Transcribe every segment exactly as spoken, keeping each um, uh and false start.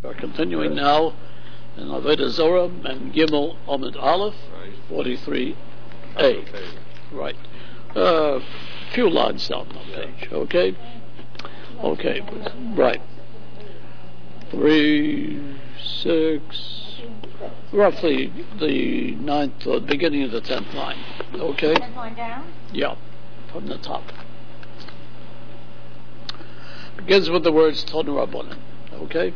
We're continuing now in Avodah Zorah and Gimel Amud Aleph, forty-three A. Right. A uh, few lines down the page, okay? Okay, right. Three, six, roughly the ninth or beginning of the tenth line, okay? Tenth line down? Yeah, from the top. Begins with the words Tonu Rabbanan, okay?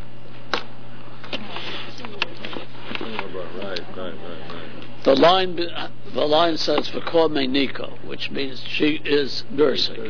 Right, right, right, right. The line, the line says "V'kol meinika," which means she is nursing.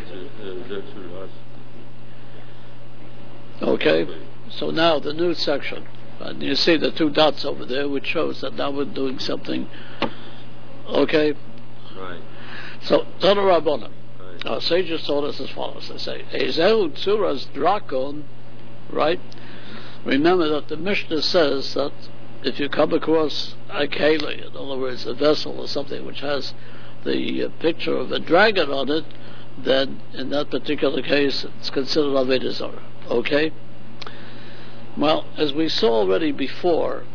Okay, so now the new section, and you see the two dots over there, which shows that now we're doing something. Okay. Right. So Tanu Rabbanan. Right. Our sages told us as follows. They say, "Ezehu tzuras drakon," right? Remember that the Mishnah says that if you come across a keli, in other words, a vessel or something which has the uh, picture of a dragon on it, then in that particular case it's considered Avodah Zarah. Okay? Well, as we saw already before,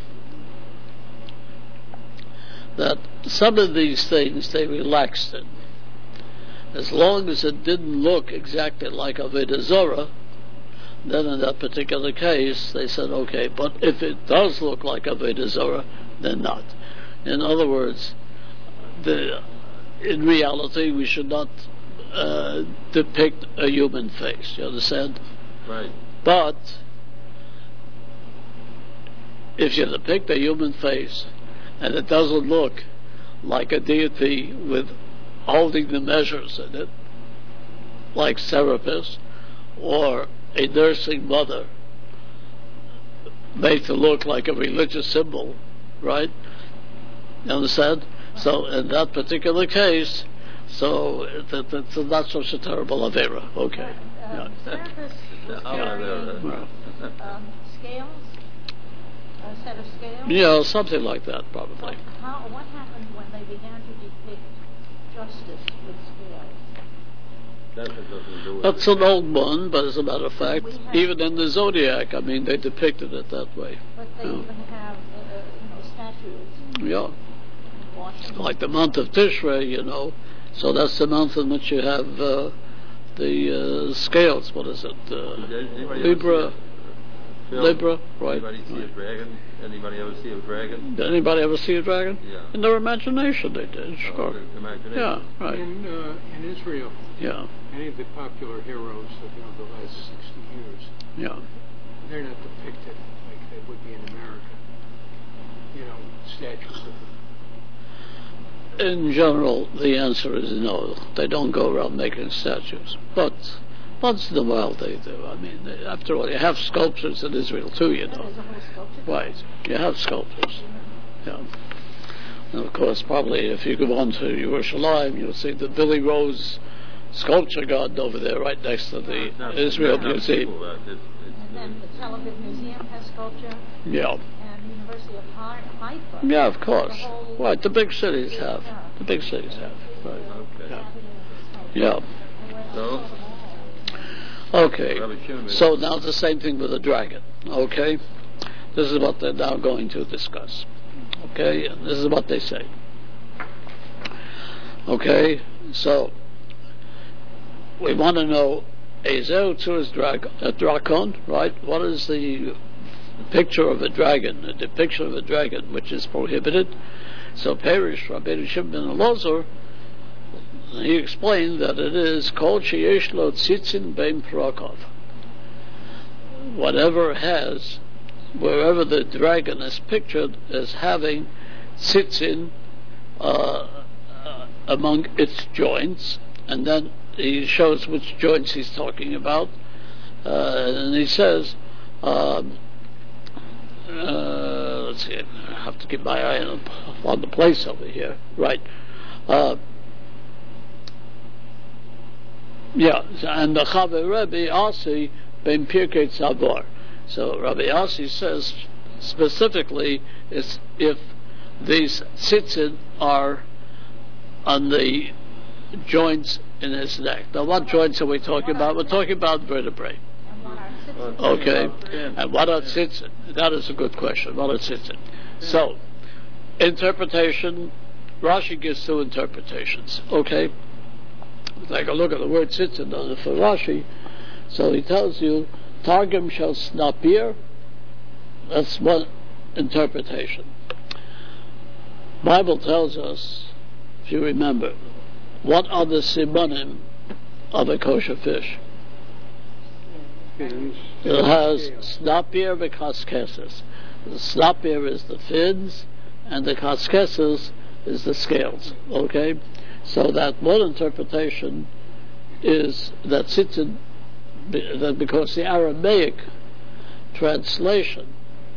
that some of these things they relaxed it. As long as it didn't look exactly like Avodah Zarah, then in that particular case, they said, okay, but if it does look like Avodah Zarah, then not. In other words, the, in reality, we should not uh, depict a human face, you understand? Right. But, if you depict a human face, and it doesn't look like a deity with holding the measures in it, like Serapis, or a nursing mother made to look like a religious symbol, right? You understand? So in that particular case, so it's it, it's not such a terrible avera. Okay. Uh, uh, Serapis was carrying um, scales, a set of scales. Yeah, something like that, probably. What, how, what happened when they began to depict justice with scales? That's an old one, but as a matter of fact, even in the Zodiac, I mean, they depicted it that way. But they yeah. even have, uh, you know, statues. Yeah. Washington. Like the month of Tishrei, you know. So that's the month in which you have uh, the uh, scales. What is it? Uh, Libra. Libra, right. Anybody see right. a dragon? Anybody ever see a dragon? Did anybody ever see a dragon? Yeah. In their imagination, they did. Sure. Oh, their imagination. Yeah, right. In, uh, in Israel, yeah. any of the popular heroes of you know, the last sixty years, yeah. they're not depicted like they would be in America. You know, statues of them. In general, the answer is no. They don't go around making statues. But once in a while they do. I mean, they, after all, you have sculptures in Israel too, you know. There's a whole sculpture. Right. You have sculptures. Yeah. And of course, probably if you go on to Yerushalayim, you'll see the Billy Rose sculpture garden over there right next to the Not, Israel not Museum. People, uh, it's, it's, And then the Tel Aviv Museum has sculpture. Yeah. And University of Haifa. Yeah, of course. The whole Right, the big cities have. Yeah. The big cities have. Right. okay. Yeah. Yeah. So, Okay. Rabbi Shimon- So now it's the same thing with the dragon. Okay. This is what they're now going to discuss. Okay. And this is what they say. Okay. So we want to know Ezehu Tzuras Drakon, right? What is the picture of a dragon, a depiction of a dragon, which is prohibited? So Perish Rabbeinu Shimon ben Elazar, he explained that it is called Sheyesh Lo Tzitzin Bein Prakov. Whatever has, wherever the dragon is pictured as having tzitzin uh, uh, among its joints, and then he shows which joints he's talking about, uh, and he says, um, uh, let's see, I have to keep my eye on, on the place over here, right? Uh, yeah, and the Chaver Rebbe Asi ben Pirkei Tzavor. So Rabbi Asi says specifically is if these tzitzin are on the joints in his neck. Now, what joints are we talking about? We're talking about vertebrae. And what are Okay, and what are tzitzit? That is a good question. What are tzitzit? So, interpretation. Rashi gives two interpretations. Okay, take a look at the word tzitzit for Rashi. So he tells you, Targum shall snapir. That's one interpretation. Bible tells us, if you remember, what are the simanim of a kosher fish? It has snapir v'kaskesses. The snapir is the fins, and the kaskesses is the scales. Okay, so that one interpretation is that tzitzit, that because the Aramaic translation,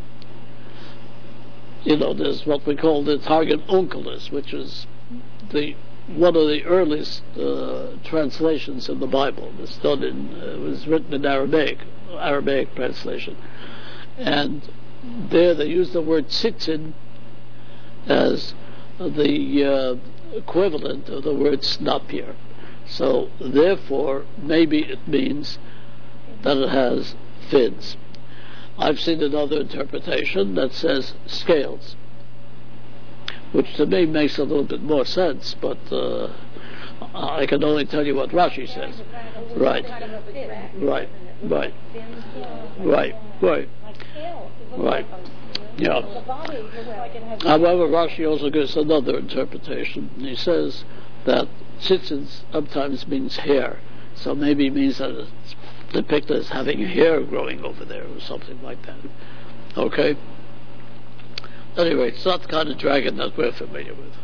you know, there's what we call the Targum Onkelos, which is the one of the earliest uh, translations in the Bible. It's done in, uh, it was written in Aramaic, Aramaic translation, and there they use the word tzitzin as the uh, equivalent of the word snapir. So therefore, maybe it means that it has fins. I've seen another interpretation that says scales, which to me makes a little bit more sense, but uh, I can only tell you what Rashi says. Right, right, right, right, right, right. Yeah. However, Rashi also gives another interpretation. He says that tzitzit sometimes means hair, so maybe it means that it's depicted as having hair growing over there or something like that. Okay? Anyway, it's not the kind of dragon that we're familiar with.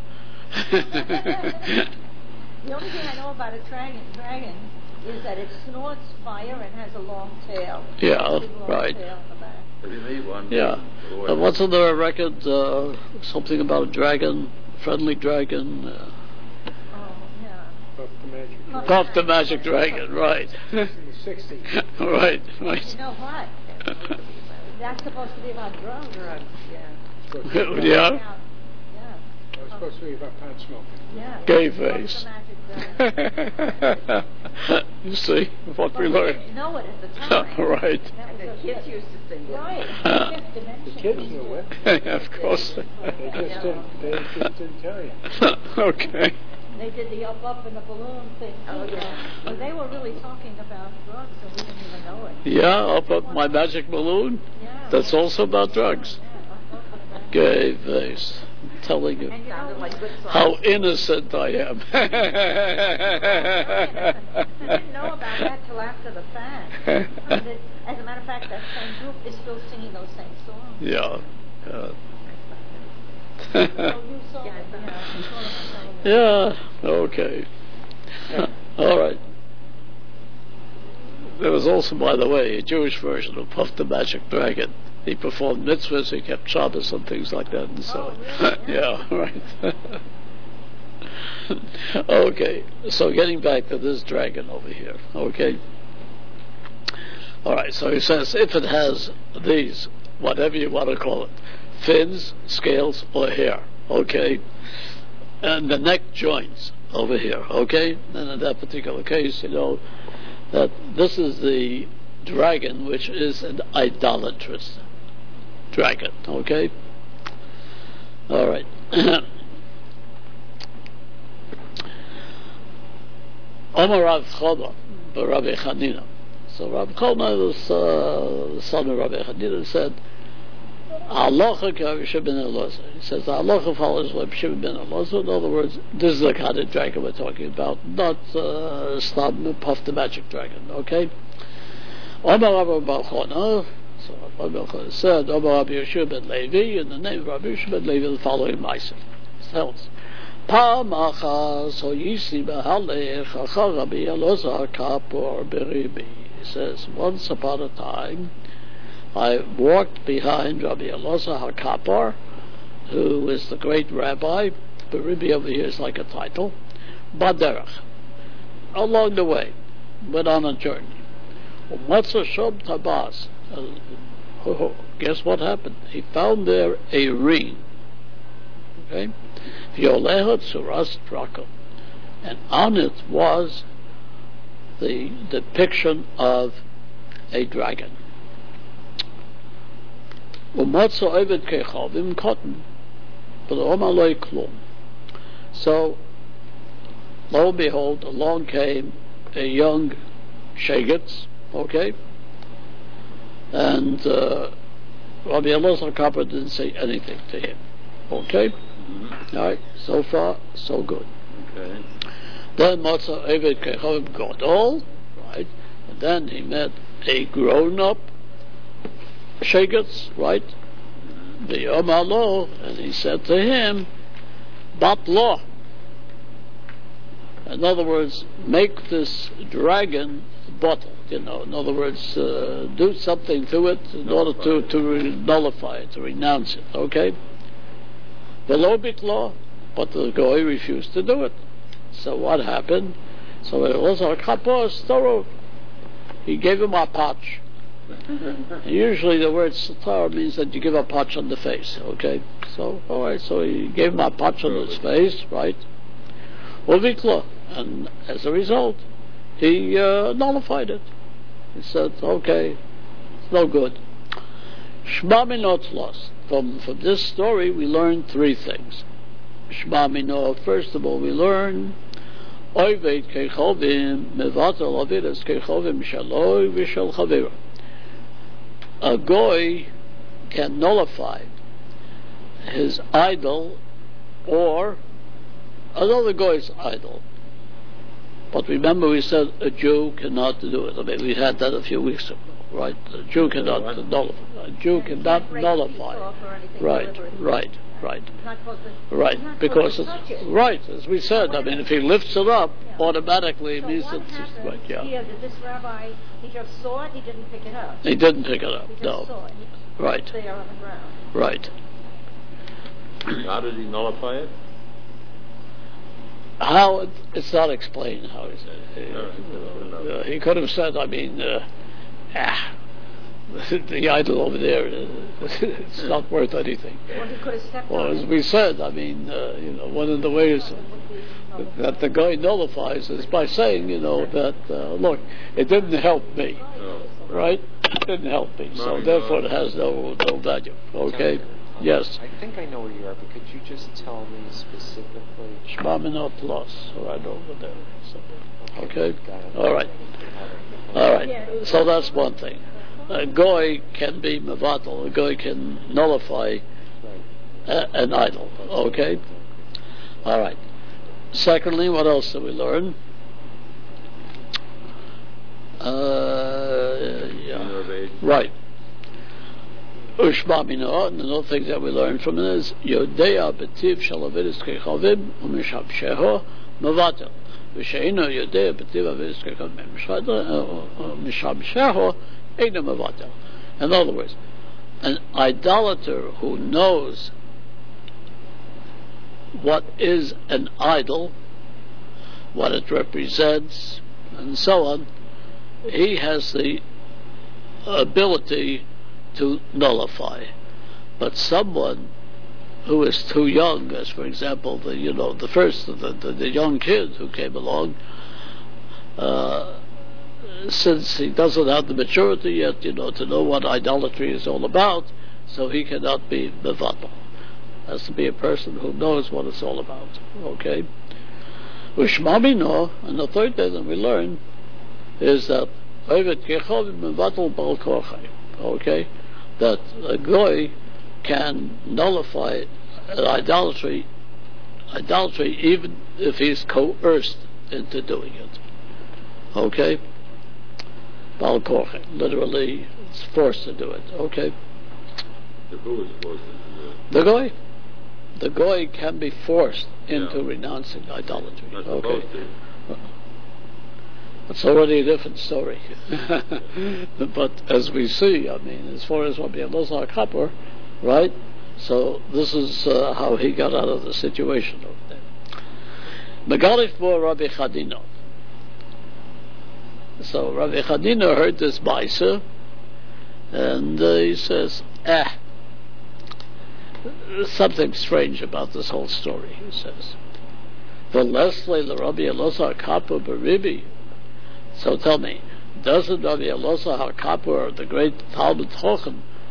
The only thing I know about a dragon, dragon is that it snorts fire and has a long tail. Yeah, a big long right. tail on the back. If you meet one, Yeah. Uh, wasn't there a record, uh, something about a dragon, friendly dragon? Uh, Oh, yeah. Puff the Magic Dragon. Puff the Magic Dragon, right. In the sixties. right, right. You know what? That's supposed to be about drugs. Drugs, yeah. Yeah. Yeah. It was supposed to be about pot smoking. Yeah. Gay What's face. the magic dragon? You see what But we we learned. didn't know it at the time. right. That was The a kids fifth- used to sing it. Right. Uh, Fifth dimension. The kids knew it. of course. They just didn't, they just didn't tell you. okay. They did the up up and the balloon thing. Oh, too. yeah. Well, they were really talking about drugs, and we didn't even know it. Yeah, up up my magic balloon. Yeah. That's also about drugs. Yeah, up, up, and back. Gay face. I'm telling you. And you Sounded know, like good songs. How innocent I am. I didn't know about that till after the fact. And it- As a matter of fact, that same group is still singing those same songs. yeah. Uh, So you saw Yeah, it, I saw yeah, you saw it on television. yeah, okay. All right. There was also, by the way, a Jewish version of Puff the Magic Dragon. He performed mitzvahs, he kept Shabbos and things like that, and so Oh, really? yeah, right. Okay, so getting back to this dragon over here, okay. All right, so he says if it has these, whatever you want to call it, fins, scales, or hair, okay, and the neck joints over here, okay, and in that particular case, you know, that this is the dragon which is an idolatrous dragon, okay? All right. Omar Rav Chona, Rabbi Chanina. So Rav Chona was uh, the son of Rabbi Chanina, said, Halacha k'Rav Shimon ben Elazar. He says, the halacha follows Rav Shimon ben Elazar. In other words, this is the kind of dragon we're talking about, not uh, Stam, Puff the Magic Dragon, okay? Omar Rabbi Bar Chona, so Rabbi Bar Chona said, Omar Rabbi Yeshua ben Levi, in the name of Rabbi Yeshua ben Levi, the following Maaseh. It tells, Pam achas hoyisi b'halech achar Rabbi Elazar kapor beribi. He says, once upon a time, I walked behind Rabbi Elazar HaKapar, who is the great rabbi. Beribi over here is like a title. Baderach. Along the way, went on a journey. Umatzah shom tabas. Uh, guess what happened? He found there a ring. Okay? Yoleha Tzuras Draco. And on it was the depiction of a dragon. Umotzo Ovid Kechavim cotton, but Omaloi Klum. So, lo and behold, along came a young Shegetz, okay, and uh, Rabbi Elazar Kappa didn't say anything to him, okay. Mm-hmm. All right, so far so good. Okay. Then Motza Eved Kechavim Gadol, right, and then he met a grown-up Shegetz, right, the Omalo, and he said to him, Bat Lo. In other words, make this dragon bottle, you know, in other words, uh, do something to it in order to, to re- nullify it, to renounce it, okay? Below bit law, but the Goy refused to do it. So what happened? So it was a kapos thorough. He gave him a patch. Usually the word satar means that you give a patch on the face, okay? So, alright, so he gave him a patch on his face, right? Uvikla, and as a result, he uh, nullified it. He said, okay, it's no good. Shma minot lost. From, from this story, we learn three things. Shma minot, first of all, we learn Oived kechovim mevatel avidas kechovim shaloi v'shel chavira. A goy can nullify his idol or another guy's idol. But remember we said a Jew cannot do it. I mean, we had that a few weeks ago, right? A Jew cannot nullify. A Jew cannot nullify. Right, right, right. Right, because it's, right, as we said, I mean, if he lifts it up, automatically it means it's, right, yeah. Here, that this rabbi, he just saw it, he didn't pick it up. He didn't pick it up, He just no. saw it. He Right. was there on the ground. Right. How did he nullify it? How it, it's not explained how he said it. No, Uh, he could have said, I mean, uh, ah, the idol over there, uh, it's not worth anything. Or he could have stepped Well, on as it. we said, I mean, uh, you know, one of the ways that the guy nullifies is by saying, you know, that uh, look, it didn't help me, No. right? It didn't help me, so No, therefore no. it has no no value. Okay, yes. I think I know where you are, but could you just tell me specifically? Shema Minot Plus, right over there. So, okay, Got it. all right, all right. So that's one thing. A goy can be mevatel. A goy can nullify a, an idol. Okay, all right. Secondly, what else do we learn? Uh, yeah. Innovation. Right. Ushma Mino, and another thing that we learn from it is Yodea Betiv Shalavidis Kechavim Umishab Mavatel. V'sheino Yodea Betiv Avidis Kechavim Umishab Sheho Eina Mavatel. In other words, an idolater who knows what is an idol, what it represents, and so on, he has the ability to nullify. But someone who is too young, as for example, the you know the first the the, the young kid who came along, uh, since he doesn't have the maturity yet, you know, to know what idolatry is all about, so he cannot be mevatel. Has to be a person who knows what it's all about. Okay. Ushmamino, and the third thing that we learn is that okay, that a goy can nullify an idolatry, idolatry even if he's coerced into doing it. Okay, bal korche, literally, it's forced to do it. Okay, Who is supposed to do it? the goy, the goy can be forced into Yeah. renouncing idolatry. Not Okay. supposed to. It's already a different story. But as we see, I mean, as far as Rabbi Elazar Kappa, right? So this is uh, how he got out of the situation over there. Megalif bo Rabbi Chadino. So Rabbi Chadino heard this Baisa, and uh, he says, "Ah, there's something strange about this whole story." He says, "The Leslie the Rabbi Elazar Kappa beribi." So tell me, doesn't Rabbi Elazar HaKapur, the great Talmud Chochem,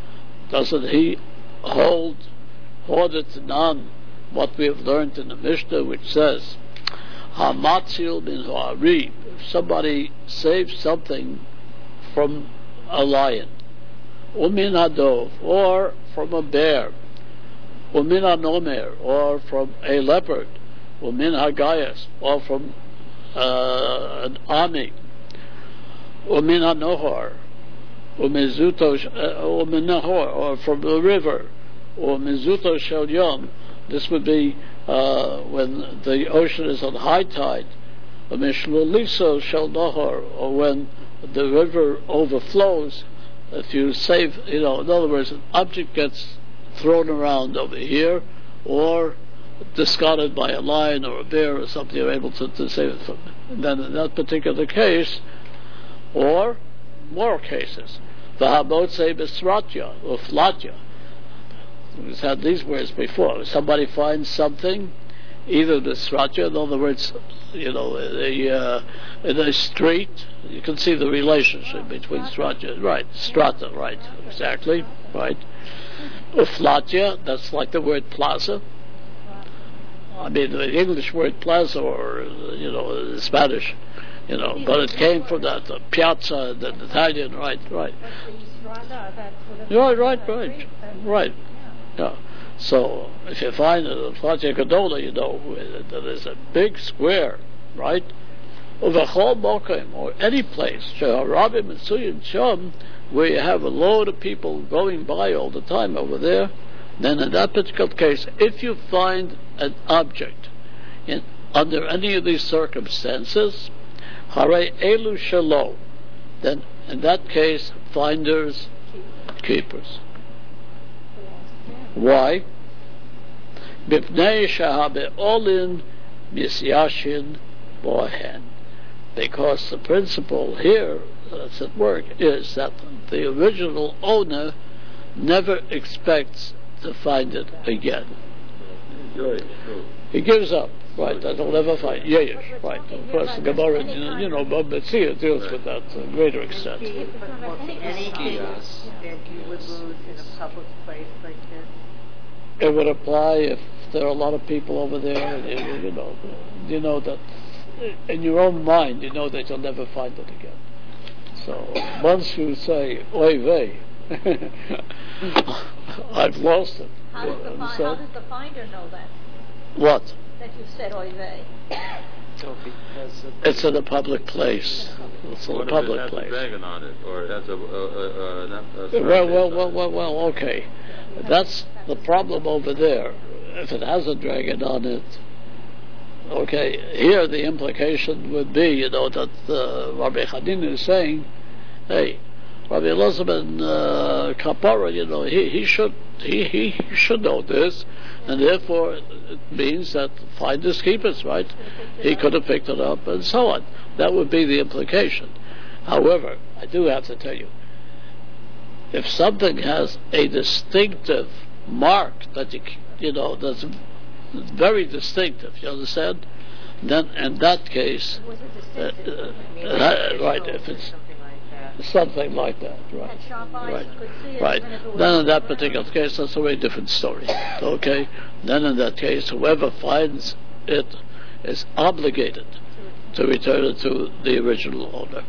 doesn't he hold, hold it on what we have learned in the Mishnah, which says, Hamatzil min ha'ari, if somebody saves something from a lion, umin hadov, or from a bear, umin hanomer, or from a leopard, umin hagayas, or from uh, an army, umin hanohar, umin zuto, umin nahor, or from the river, or mizuto shel yom. This would be uh, when the ocean is on high tide, or mishluliso shel nahor, or when the river overflows. If you save, you know, in other words, an object gets thrown around over here, or discarded by a lion or a bear or something, you're able to, to save it from. And then in that particular case, or more cases, the habotse besratya or flatya. We've had these words before. Somebody finds something, either the sratya, in other words, you know, a, uh, in a street, you can see the relationship between sratya, right, strata, right, exactly, right. Uflatya, that's like the word plaza. I mean, the English word plaza, or, you know, the Spanish, you know, but it came from that, uh, piazza, the Italian, right, right. Right, right, right, right. Yeah. So if you find a Platya Gadola, you know, that is a big square, right? Or the whole Mokim, or any place, Rabbi Mitsuyin Sham, where you have a load of people going by all the time over there, then in that particular case, if you find an object in, under any of these circumstances, Hare Elu Shalo, then in that case, finders, keepers. Why? Bipnei shahabe olin misyashin bohen. Because the principle here that's at work is that the original owner never expects to find it again. He gives up, right? That he'll never find. Yeah, yeah, right. Of course, the Gemara, you know, you know Metzia deals with that to a greater extent. Anything that you would lose in a public place like this? It would apply if there are a lot of people over there, and you, you know, you know that in your own mind, you know that you'll never find it again. So once you say "Oy vey," I've lost it. How does, the fi- how does the finder know that? What? That you said "Oy vey." So because of It's in a public place. It's in a What public if it has place. a dragon on it, or it has a, a, a, a, a, a Well, well, well, well, well. Okay, that's the problem over there. If it has a dragon on it, okay. Here the implication would be, you know, that uh, Rabbi Chadin is saying, "Hey, Rabbi Elazar uh, Kapara, you know, he, he should he, he should know this, and therefore it means that finders keepers, right? He could have picked it up, and so on. That would be the implication. However, I do have to tell you, if something has a distinctive mark that you, you know, that's very distinctive, you understand? Then in that case, Was it uh, distinctive? uh, uh, right, if it's Something like that. something like that, right, Had sharp eyes, right, you could see it right. even if it was Then in that around. particular case, that's a very different story, okay? Then in that case, whoever finds it is obligated to return it to the original owner.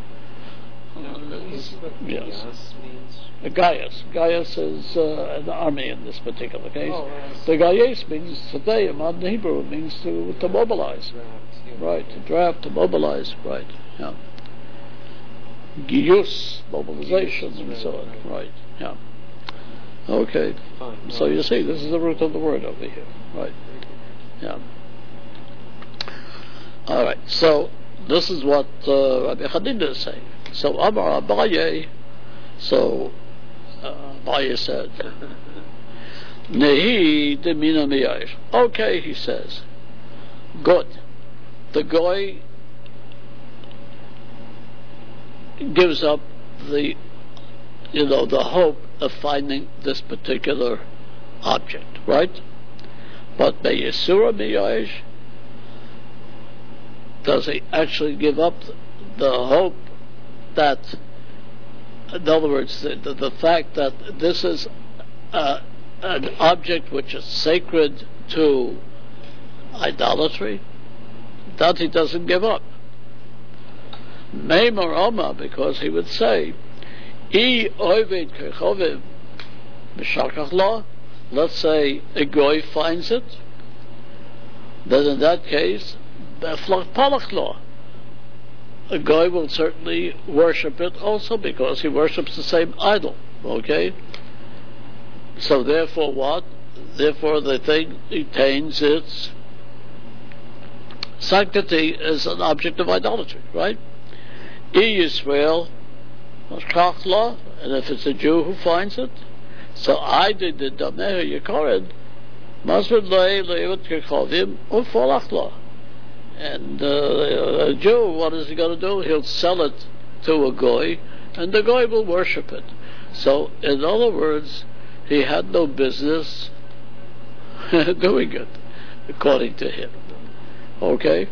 Is what Yes. Gaius means? The Gaius. Gaius is uh, an army in this particular case. Oh, right. The Gaius means today in modern Hebrew, it means to, to mobilize. Draft, yeah. Right, to draft, to mobilize, right, yeah. Giyus, mobilization, Giyus, and so on, right, right, yeah. Okay, Fine. so you see, this is the root of the word over here, right, yeah. All right, so this is what uh, Rabbi Chadin is saying. So Amar Abaye, so uh, Abaye said, Nehi de mina miyash. Okay, he says, good. The guy gives up the, you know, the hope of finding this particular object, right? But Beyesura miyash, does he actually give up the hope that in other words, the, the, the fact that this is uh, an object which is sacred to idolatry, that he doesn't give up. Meimar Oma, because he would say, I oived kechoviv b'shakach lo, let's say a goy finds it, then in that case, b'flach palach lo, a goy will certainly worship it also because he worships the same idol, okay? So therefore what? Therefore the thing retains its sanctity as an object of idolatry, right? I Yisrael, and if it's a Jew who finds it, so I did the Damehu Yikorid, Masrid Lei Leivot Kechovim Ufolach Lo. And uh, a Jew, what is he going to do? He'll sell it to a goy, and the goy will worship it. So, in other words, he had no business doing it, according to him. Okay?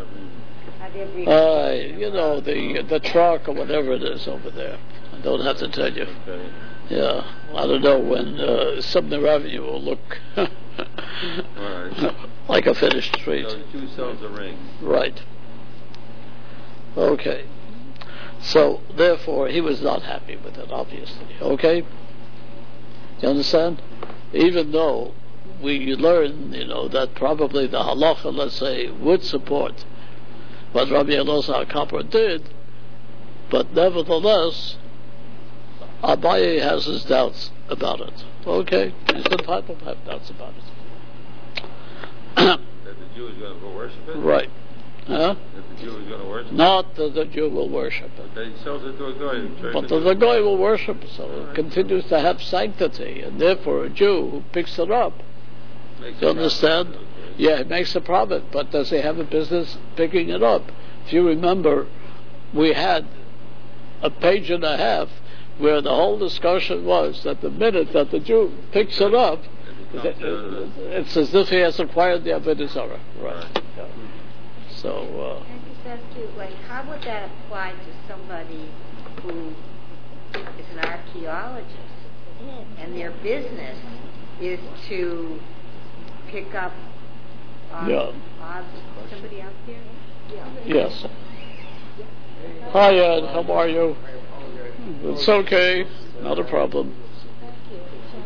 Uh, you know, the the truck or whatever it is over there. I don't have to tell you. Okay. Yeah, I don't know when uh, Sumner Avenue will look Right. like a finished street. So the Jew sells a ring. Right. Okay. So, therefore, he was not happy with it, obviously. Okay? You understand? Even though we learn, you know, that probably the halacha, let's say, would support what Rabbi Elazar HaKapor did, but nevertheless, Abaye has his doubts about it. Okay? He's entitled to have doubts about it. That the Jew is going to go worship it? Right. Huh? That the Jew is going to worship it? Not that the Jew will worship it. Then he sells it to a guy. But the, the guy will worship it, so it continues to have sanctity, and therefore a Jew who picks it up, Makes you a understand? profit. Yeah, it makes a profit, but does he have a business picking it up? If you remember, we had a page and a half where the whole discussion was that the minute that the Jew picks it up, It becomes, uh, it's as if he has acquired the Avodah Zarah. Right. Right. Yeah. So, uh, Can I just ask you, like, how would that apply to somebody who is an archaeologist and their business is to pick up um, Yeah. odds? Somebody out there? Yeah. yes. Hi, Ed. How are you? It's okay. Not a problem. Thank you.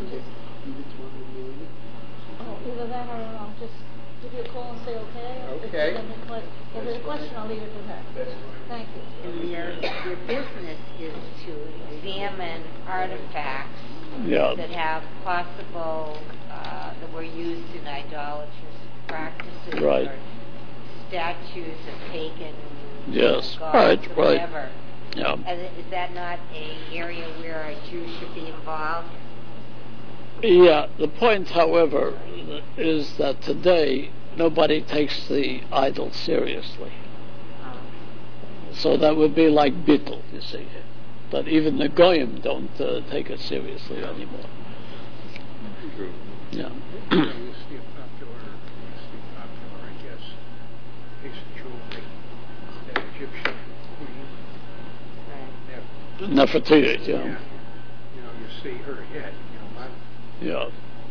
Oh, either that or I'll just give you a call and say okay. Or Okay. If there's a que- if there's a question, I'll leave it to her. Thank you. And their, their business is to examine artifacts Yeah. that have possible, uh, that were used in idolatrous practices. Right. Or statues of pagan Yes. gods Right, or right. whatever. Yeah. And is that not an area where a Jew should be involved? Yeah. The point, however, is that today nobody takes the idol seriously. Um, So that would be like Bittul, you see. But even the Goyim don't uh, take it seriously anymore. True. Yeah. You know, you see a popular, you see popular, I guess, piece of jewelry, that Egyptian queen, right. that, Nefertiti, yeah, yeah. you know, you see her head, you know, Yeah.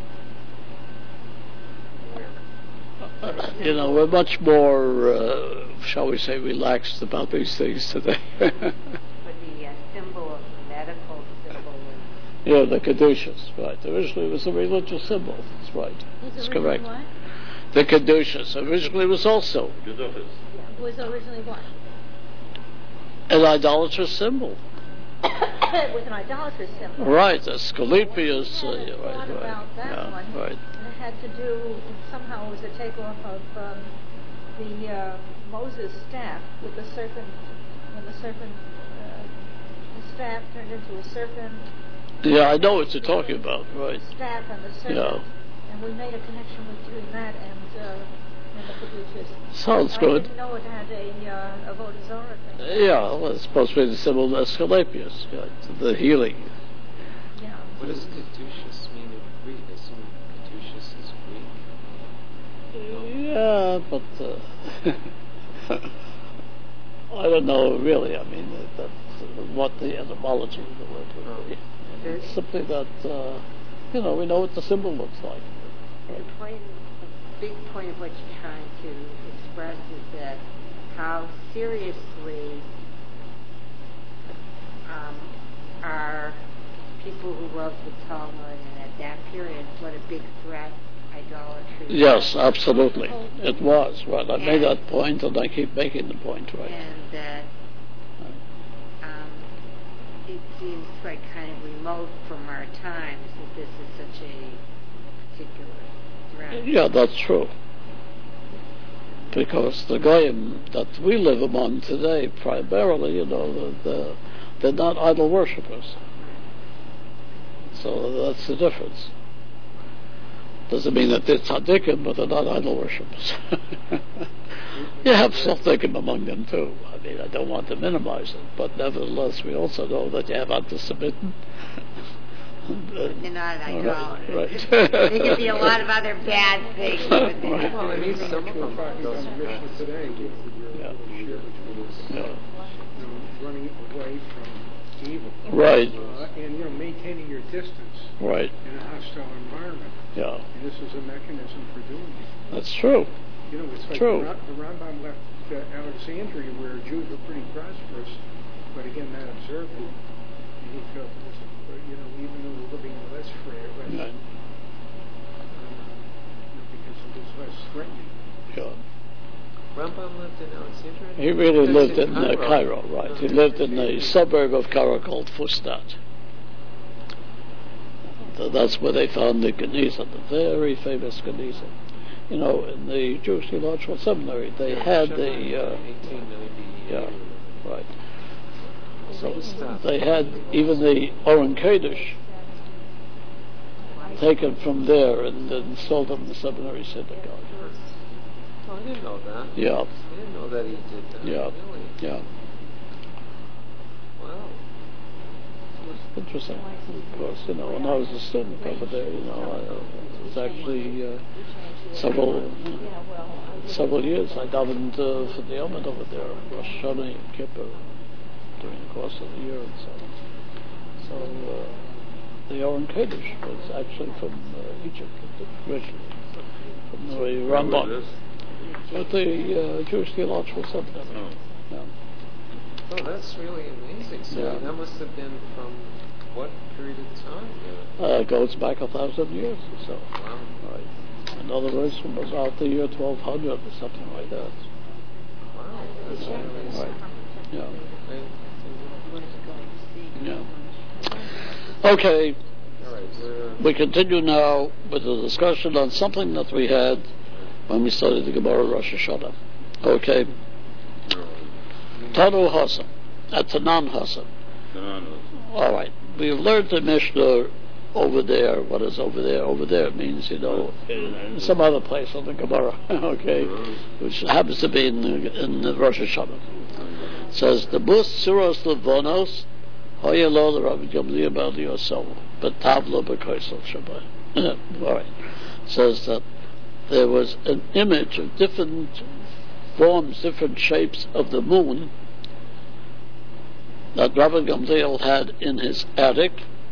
where, Uh, you know, we're much more, uh, shall we say, relaxed about these things today. For the uh, symbol of the medical symbol. of- Yeah, the Kedushas, right. Originally it was a religious symbol. That's right. That's correct. What? The Kedushas originally was also Geduchas. Yeah, was originally what? an idolatrous symbol. It was an idolatrous symbol. Right, Asclepius. Uh, I had yeah, a right, thought right. about that Yeah, one. right. And it had to do, somehow it was a takeoff of um, the uh, Moses staff with the serpent, when the serpent, uh, the staff turned into a serpent. Yeah, I know what you're talking about. Right. The staff and the serpent. Yeah. And we made a connection between that and, uh, and the Caduceus. Sounds I good. didn't know it had a, uh, a Avodah Zarah thing. Yeah, well, it's supposed to be the symbol of Asclepius, yeah, the healing. Yeah. What does Caduceus mean in Greek? I assume Caduceus is Greek. Yeah, but uh, I don't know really. I mean, that, what the etymology of the word would be. The, It's simply that, uh, you know, we know what the symbol looks like. the point, a big point of what you're trying to express is that how seriously um, are people who wrote the Talmud, and at that period, what a big threat idolatry Yes, was. absolutely. It was. Right. I made And- that point, and I keep making the point, right. And that um, it seems like kind of remote from our times that this is such a particular threat. Yeah, that's true. Because the goyim that we live among today, primarily, you know, the, the, they're not idol worshippers. So that's the difference. Doesn't mean that they're tzaddikim, but they're not idol worshippers. You have tzaddikim among them too. I mean, I don't want to minimize it, but nevertheless, we also know that you have anti-Semitic. They're not idolaters. Right. There could be a lot of other bad things. But they're Right. not. Well, I mean, some of We're them talking about the doesn't mission matter. today, you know, Yeah. you're share between us, Yeah. you know, running away from evil. Right. Uh, and, you know, maintaining your distance Right. in a hostile environment. Yeah. And this is a mechanism for doing it. That's true. You know, it's like True. the, Ra- the Rambam left uh, Alexandria, where Jews were pretty prosperous, but again, not observant. And he felt, this, uh, you know, even though we're living in less free, less, Right. um, you know, because it was less threatening. Yeah. Rambam lived in Alexandria? He really He lived in uh, Cairo. Cairo, right. He lived in a suburb of Cairo called Fustat. So that's where they found the Geniza, the very famous Geniza. You know, in the Jewish Theological Seminary, they had the, uh, eighteen ninety. yeah, right. So Stuff. they had even the Oren Kodesh taken from there and installed in the seminary synagogue. Oh, I didn't know that. Yeah, I didn't know that he did that. Yeah. Really? yeah. Wow. Interesting. Of course, you know, when I was a student over there, you know, I, it was actually uh, several several years. I davened uh, for the Yom over there, Rosh Hashanah and Kippur, during the course of the year and so on. So uh, the Oren Kodesh was actually from uh, Egypt originally, from the When was Rambam, this? at the uh, Jewish Theological Seminary. Oh. Yeah. Oh, that's really amazing. So Yeah. that must have been from what period of time? Yeah. Uh, it goes back a thousand years or so. Wow. Right. In other words, it was out the year twelve hundred or something like that. Wow. That's Yeah. really Right. Yeah. I- Yeah. Okay, All right. We're, we continue now with the discussion on something that we had when we studied the Gemara Rosh Hashanah. Okay. Tanu Hassan, at Tanan Hassan. Bananas. All right. We've learned the Mishnah over there. What is over there? Over there means, you know, in, in some other place on the Gemara, okay, which happens to be in the, in the Rosh Hashanah. It says, the bus suros levonos, hoyelo l'Rabbi Gamliel bar Yosef, betavlo b'koisel Shabbat. All right. It says that there was an image of different forms, different shapes of the moon that Rabbi Gamliel had in his attic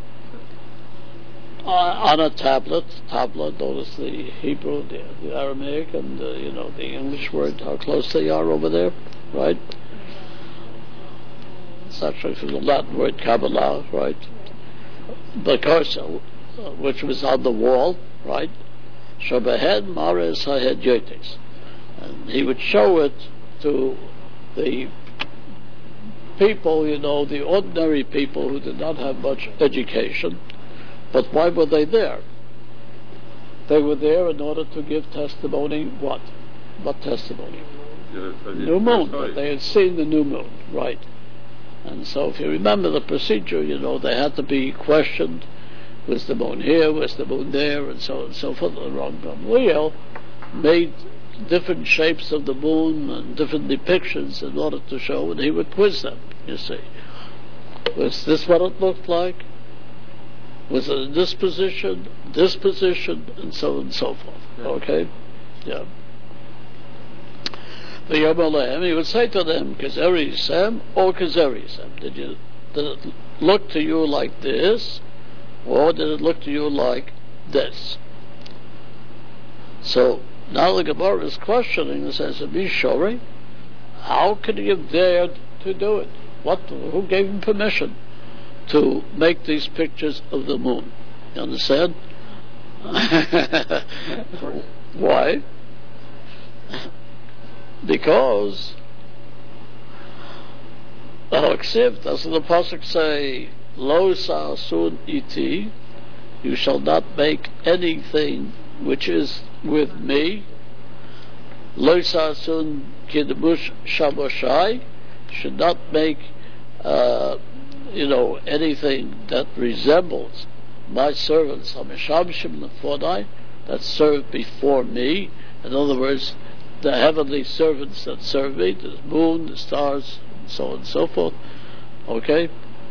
uh, on a tablet. Tablet, notice the Hebrew, the, the Aramaic, and uh, you know the English word, how close they are over there, right? It's actually from the Latin word Kabbalah, right? Bakosa, uh, which was on the wall, right? Shabahed Mares Hahed Yotes. And he would show it to the people, you know, the ordinary people who did not have much education. But why were they there? They were there in order to give testimony. What? What testimony? Yeah, for the New moon. first That sight. they had seen the new moon, right? And so, if you remember the procedure, you know, they had to be questioned. Was the moon here? Was the moon there? And so on and so forth. The Rambam Gamliel made different shapes of the moon and different depictions in order to show, and he would quiz them, you see. Was this what it looked like? Was it in this position, this position, and so on and so forth. Yeah. Okay? Yeah. V'yomer he would say to them, Kazeri Yisem or Kazeri Yisem. Did you did it look to you like this, or did it look to you like this? So now the Gemara is questioning and says, Mishori, how could he have dared to do it? What? Who gave him permission to make these pictures of the moon? You understand? Why? Because oh, except doesn't the pasuk say, Lo sa'asun iti, you shall not make anything which is with me. Lo sa'asun kidmush shaboshai, should not make uh, you know anything that resembles my servants Hameshamshim Lefodai, that serve before me. In other words, the heavenly servants that serve me, the moon, the stars, and so on and so forth. Okay?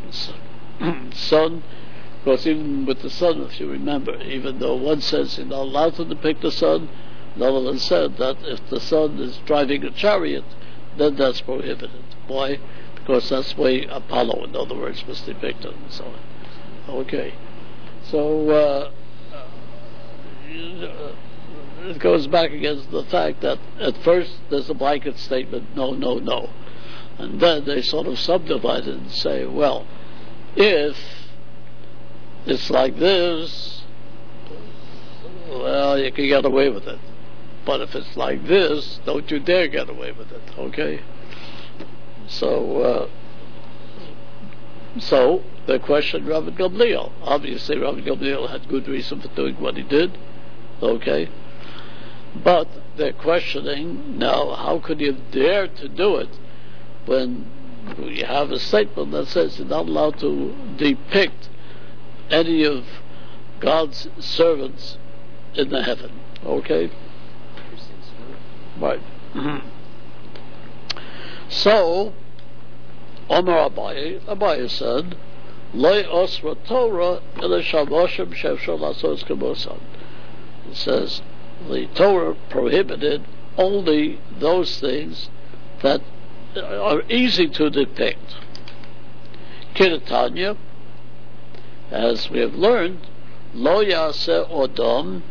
Sun, because even with the sun, if you remember, even though one says you're not allowed to depict the sun, another one said that if the sun is driving a chariot, then that's prohibited. Why? Because that's the way Apollo, in other words, was depicted and so on. Okay. So, uh, uh, it goes back against the fact that at first there's a blanket statement, no, no, no. And then they sort of subdivide it and say, well, if it's like this, well, you can get away with it. But if it's like this, don't you dare get away with it, okay? So, uh, so they questioned Rabbi Gamliel. Obviously, Rabbi Gamliel had good reason for doing what he did, okay? But they're questioning now, how could you dare to do it when you have a statement that says you're not allowed to depict any of God's servants in the heaven, okay? Right. So, Omar Abaye, Abaye said, Loi osra Torah ila shavoshem shevshol asos kamosan. It says, the Torah prohibited only those things that are easy to depict. Kiratanya, as we have learned, Lo yaseh odom,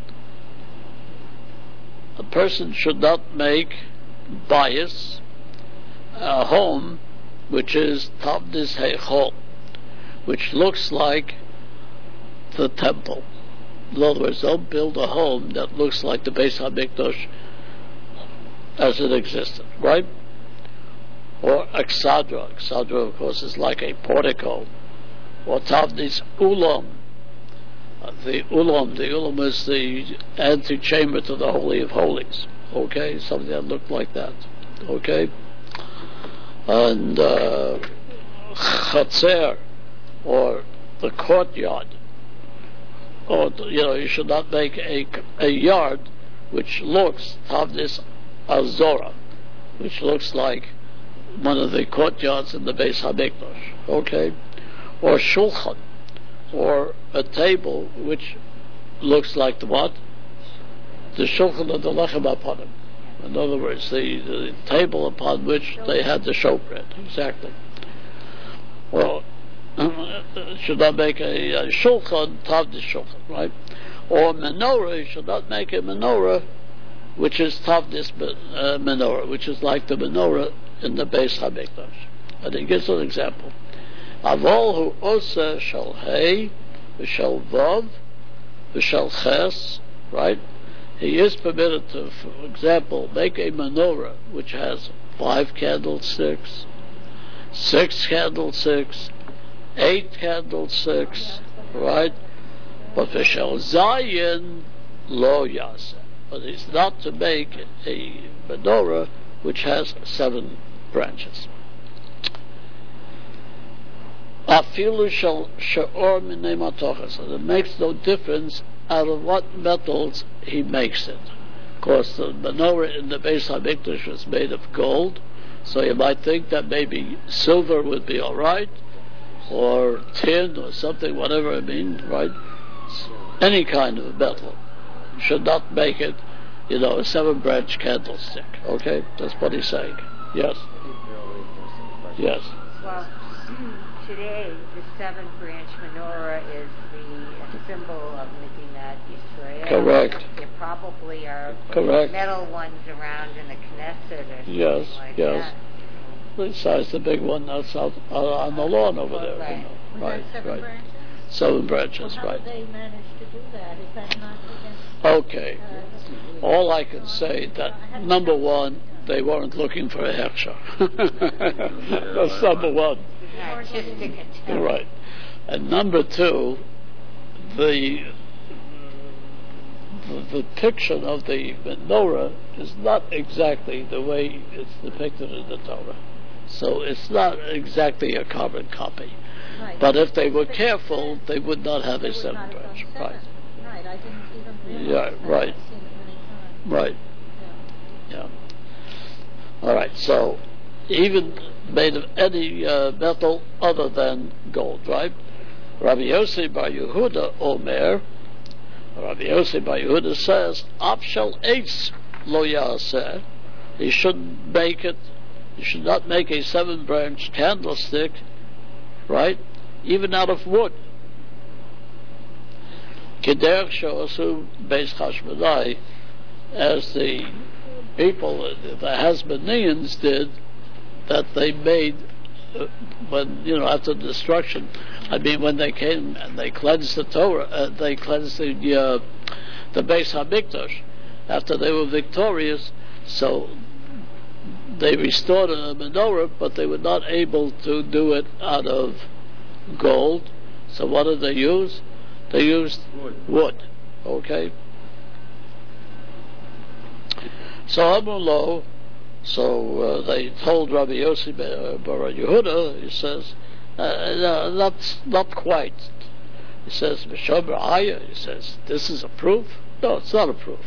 a person should not make bias a home which is Tavnis Heichol, which looks like the temple. In other words, don't build a home that looks like the Beis HaMikdash as it existed, right? Or Exadra. Exadra, of course, is like a portico. Or Tavnis Ulam. Uh, the Ulam, the Ulam is the antechamber to the Holy of Holies. Okay? Something that looked like that. Okay? And uh, Chatzer, or the courtyard. Or, you know, you should not make a, a yard which looks, Tavnis Azora, which looks like one of the courtyards in the Beis HaMikdash, okay? Or Shulchan, or a table which looks like the what? The Shulchan of the Lechem upon it. In other words, the, the table upon which they had the showbread, exactly. Well, should not make a, a shulchan, tavnis shulchan, right? Or menorah, you should not make a menorah which is tavnis uh, menorah, which is like the menorah in the Beis HaMikdash. And he gives an example. Avol hu osa shel hey, v'shel vav, v'shel ches, right? He is permitted to, for example, make a menorah which has five candlesticks, six candlesticks, eight candlesticks, right? But v'shel zayin lo yaseh. But he's not to make a menorah which has seven branches. Afilu shel she'or minei matochas. And it makes no difference out of what metals he makes it. Of course, the menorah in the Beis HaMikdash was made of gold, so you might think that maybe silver would be all right, or tin or something, whatever I mean, right? Any kind of metal. You should not make it you know, a seven-branch candlestick. Okay, that's what he's saying. Yes. Yes. Well, today the seven-branch menorah is the symbol of Medinat Israel. Correct. There probably are Correct. metal ones around in the Knesset or something Yes, like yes. that. Besides the big one that's out uh, on the lawn over there. Right. You know. Was Right, that seven right. branches? Seven branches, Well, how right. did they manage to do that? Is that not against... Okay. Uh, All I can say that, number one, they weren't looking for a hechsher. That's number one. Artistic intent. Right. And number two, the, the the picture of the menorah is not exactly the way it's depicted in the Torah. So it's not exactly a carbon copy. right. But if they were But careful, they would not have they a would seven not have branch. done Right. seven. Right, I didn't even Yeah, realize that. right. I've seen it many times. Right. Yeah. Yeah. All right. So even made of any uh, metal other than gold, right? Rabbi Yossi Bar Yehuda Omer. Rabbi Yossi Bar Yehuda says, "Af shel eitz lo yaseh." He shouldn't make it. You should not make a seven-branch candlestick, right? Even out of wood. Kederech she'osu beis Chashmonai, as the people, the Hasmoneans did, that they made uh, when, you know, after the destruction. I mean, when they came and they cleansed the Torah, uh, they cleansed the uh, the Beis Hamikdash after they were victorious. So they restored a menorah, but they were not able to do it out of gold. So what did they use? They used Wood. wood. Okay. So Amulo, so uh, they told Rabbi Yossi Bar Yehuda, he says, uh, no, not not quite. He says, Mishomer Aya, he says, this is a proof? No, it's not a proof.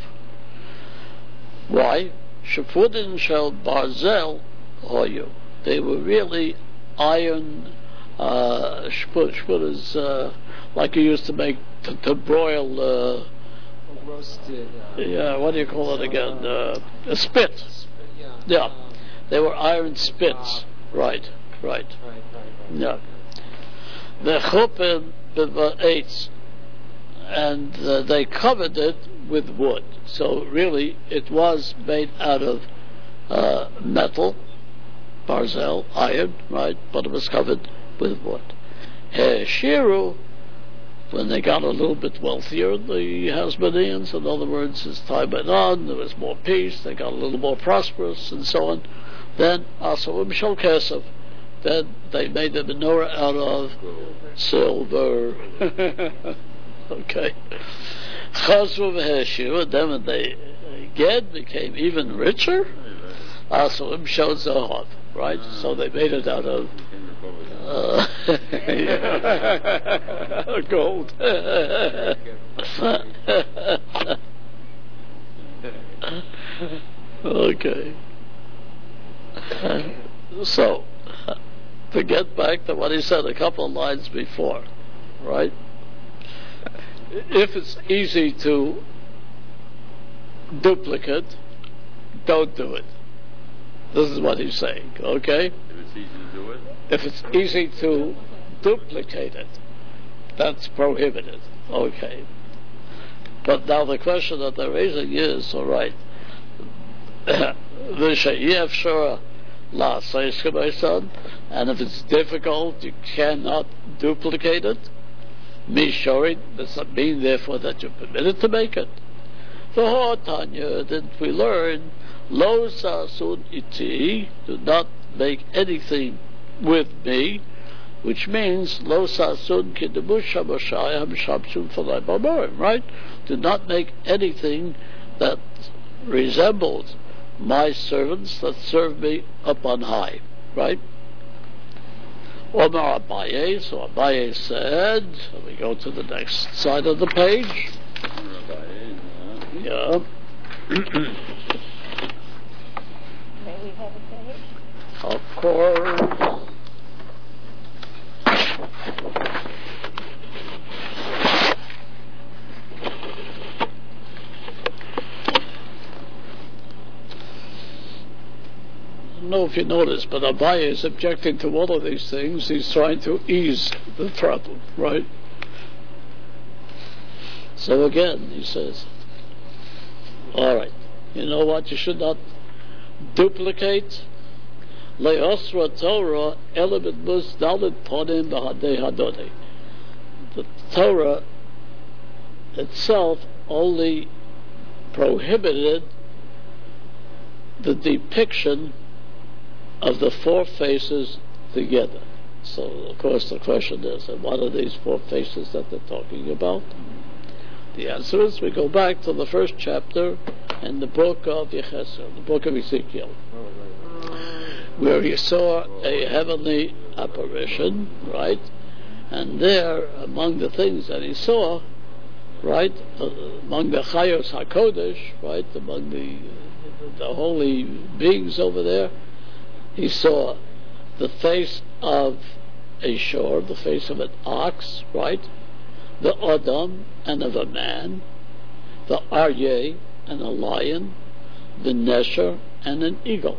Why? Shefudin shel barzel hoyu. They were really iron. Uh, shput, shput is uh, like you used to make to, to broil. Uh, Roasted. Uh, yeah, what do you call it again? Uh, a spit. yeah. Yeah, Um, they were iron spits. Right, right. right, right, right. Yeah. The chuppah b'va'etz, and uh, they covered it with wood. So really, it was made out of uh, metal, barzel, iron, right? But it was covered with wood. Shiru, when they got a little bit wealthier, the Hasmoneans, in other words, as time went on, there was more peace, they got a little more prosperous, and so on. Then, Asawim Shel Kesef, then they made the menorah out of silver. Okay. Chazru v'heshiv, and then when they again became even richer, Asawim Shel Zahav, right? So they made it out of uh, yeah. Gold. Okay. So, to get back to what he said a couple of lines before, right? If it's easy to duplicate, don't do it. This is what he's saying, okay? If it's easy to do it. If it's easy to duplicate it, that's prohibited, okay? But now the question that they're raising is, all right, V'sheyefshara la'aseiska, my son, and if it's difficult, you cannot duplicate it. Mishori does not mean, therefore, that you're permitted to make it. For Tanya, didn't we learn, Lo sasun iti, do not make anything with me, which means Lo sasun kidemush hamashayim shamsun falei bamorim, right? Do not make anything that resembles my servants that serve me up on high, right? Omar Abaye, so Abaye said, so we go to the next side of the page. Yeah. May we have a page? Of course. don't know if you noticed, but Abaye is objecting to all of these things. He's trying to ease the trouble, right? So again, he says, all right, you know what? You should not duplicate. Le'osra Torah element mus dalit ponim b'hadei hadodei. The Torah itself only prohibited the depiction of the four faces together. So, of course, the question is, what are these four faces that they're talking about? The answer is, we go back to the first chapter in the book of Yecheskel, the book of Ezekiel, where he saw a heavenly apparition, right? And there, among the things that he saw, right, uh, among the Chayos HaKodesh, right, among the the holy beings over there, he saw the face of a shor, the face of an ox, right, the Adam and of a man, the Aryeh and a lion, the Nesher and an eagle.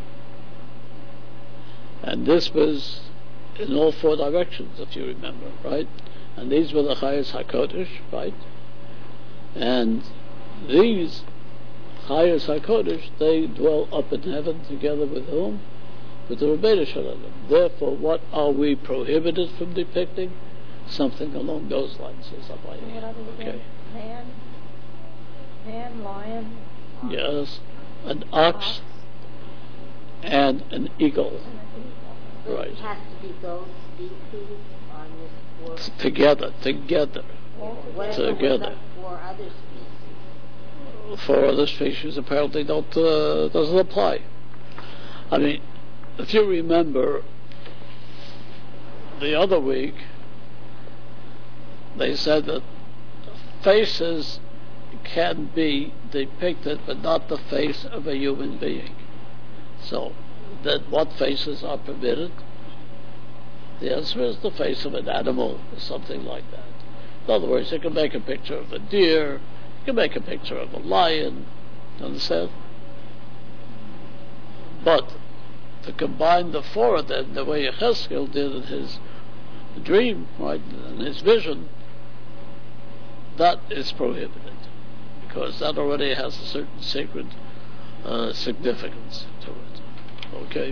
And this was in all four directions, if you remember, right? And these were the Chayos HaKodesh, right? And these Chayos HaKodesh, they dwell up in heaven together with whom? With the Rebbeinu Shalom. Therefore, what are we prohibited from depicting? Something along those lines, says Abaye. What other Okay. Man, man, lion. ox, Yes, an ox and an eagle. But Right. it has to be those species on this world. Together, together. What Together. about the four other species? For other species, apparently don't uh, doesn't apply. I mean, if you remember, the other week they said that faces can be depicted, but not the face of a human being. So, then what faces are permitted? The answer is the face of an animal or something like that. In other words, you can make a picture of a deer, you can make a picture of a lion, understand? But to combine the four of them the way Yecheskel did in his dream, right, in his vision, that is prohibited, because that already has a certain sacred uh, significance to it. Okay?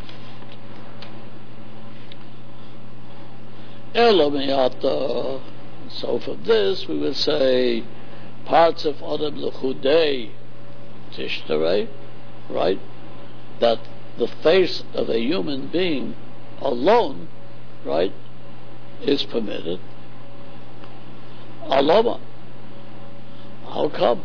Elamiyata. So from this we would say parts of Adam L'chudei Tishtarei, right? That the face of a human being alone, right, is permitted. Alama. How come?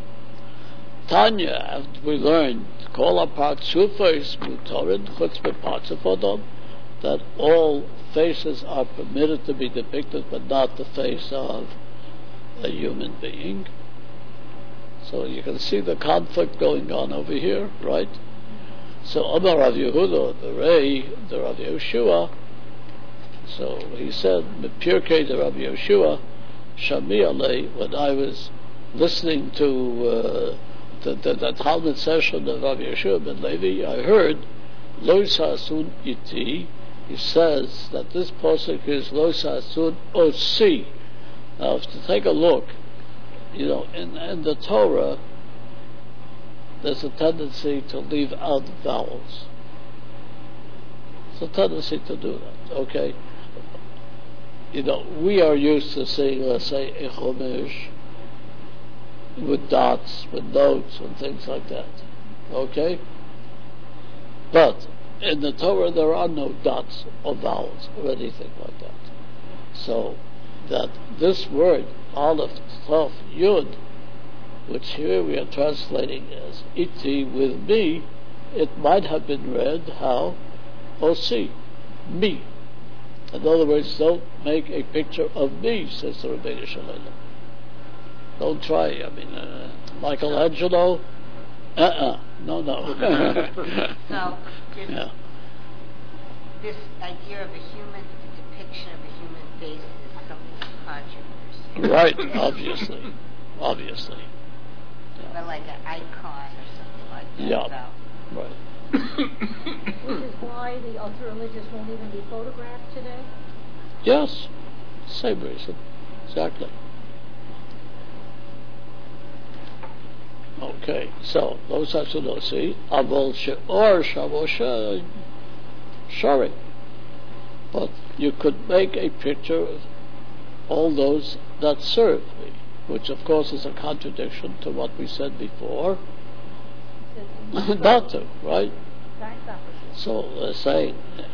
Tanya, we learned, call our parts Sufais Mutarin Chutzpah parts of Adam, that all faces are permitted to be depicted, but not the face of a human being. So you can see the conflict going on over here, right? So Amar Rav Yehuda, the Rei, the Rav Yehoshua, so he said, Mepirkei the Rav Yehoshua, Shami Alei, when I was listening to uh, the, the, the Talmud session of Rav Yehoshua ben Levi, I heard, Lo Sasun Iti, he says that this pasuk is Lo Sasun Osi. Now, if to take a look, you know, in, in the Torah, there's a tendency to leave out vowels. There's a tendency to do that, okay? You know, we are used to saying, let's say, a chomesh, with dots, with notes, and things like that, okay? But in the Torah, there are no dots or vowels or anything like that. So that this word, Aleph, Tov, Yud, which here we are translating as iti, with me, it might have been read how? Osi, me. In other words, don't make a picture of me, says the Rebbeinu Shalom. Don't try. I mean, uh, Michelangelo, uh-uh, no, no. So, this, Yeah. this idea of a human depiction of a human face is something controversial. Right, obviously, obviously. But like an icon or something like that. Yeah. So, Right. Which is why the ultra-religious won't even be photographed today? Yes, same reason, exactly. Okay, so those are to know. See, Avol She'or Shavosha Shari. But you could make a picture of all those that serve me, which of course is a contradiction to what we said before. Not to, right? So they're saying,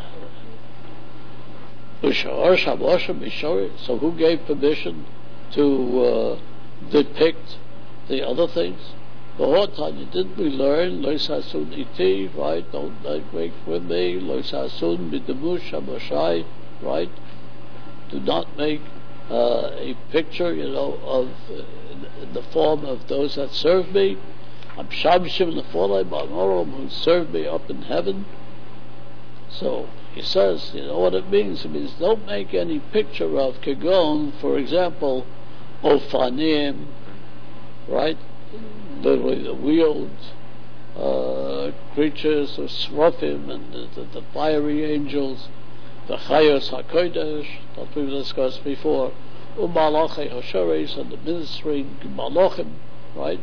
so who gave permission to uh, depict the other things? Didn't we learn, Lo Sasun iti, right? Don't make with me, Lo Sasun bidemush Hamoshai, right? Do not make uh, a picture, you know, of uh, in the form of those that serve me. I'm Shamshim Nefolei Ba'anorim, who serve me up in heaven. So he says, you know what it means? It means don't make any picture of Kegon, for example, Ofanim, right? Literally the wheeled uh, creatures of Srafim and the, the, the fiery angels, the Chayos HaKodesh that we've discussed before, Umalachei HaShoresh and the ministering Malachim, right?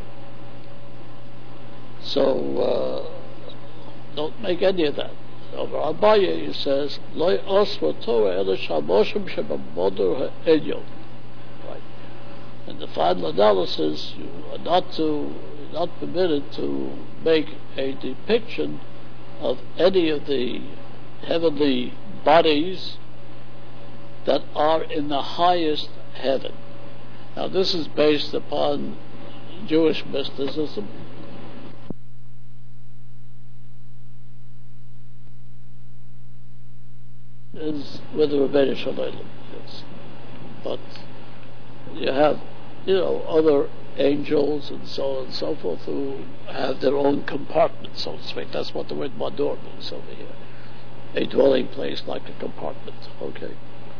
So uh, don't make any of that. Over Abaye he says, Loi Osva Torah Ela Shamoshim Shebamodur HaElyon. Right. In the final analysis, you are not to not permitted to make a depiction of any of the heavenly bodies that are in the highest heaven. Now this is based upon Jewish mysticism. Is with the Rebbeinu Shalom, yes. But you have, you know, other angels and so on and so forth who have their own compartment, so to speak. That's what the word Madur means over here. A dwelling place like a compartment. Okay.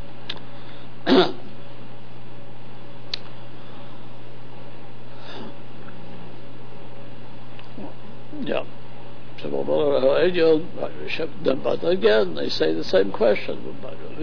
Yeah. But again, they say the same question.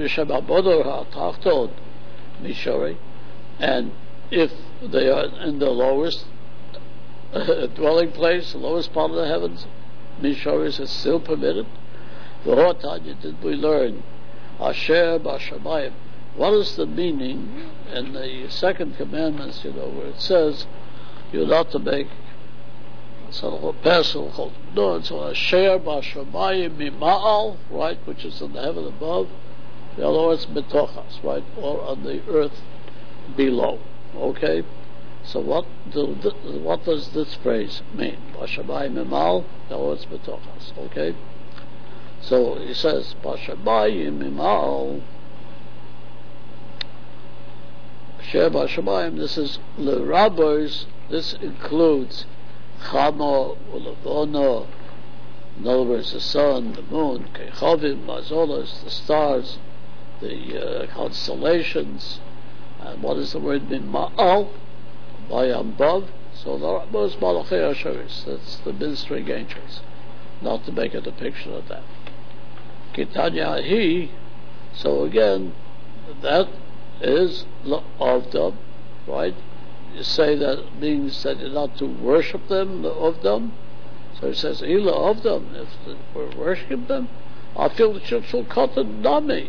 And if they are in the lowest dwelling place, the lowest part of the heavens, Mishoris is still permitted. Did we learn Asher Bashamayim? What is the meaning in the second commandments, you know, where it says you're not to make so Pesach, no, it's a Asher Bashamayim Mima'al, right, which is in the heaven above. The other words, Betochas, right, or on the earth below. Okay, so what do what does this phrase mean? Bashamayim Mima'al, the other words, Betochas. Okay, so he says Bashamayim Mima'al. Asher Bashamayim. This is the rabbis. This includes Chamo, Ulavono, in other words, the sun, the moon, Kechavim, Mazolas, the stars, the uh, constellations, and what is the word Mima'al? By above. So the most Malachei Asheris, that's the ministering angels, not to make a depiction of that. Kitanya Hi, so again, that is of them, right? You say that means that you're not to worship them, of them. So it says, Ila of them, if we're worshiping them, I feel that you shall cut a nami.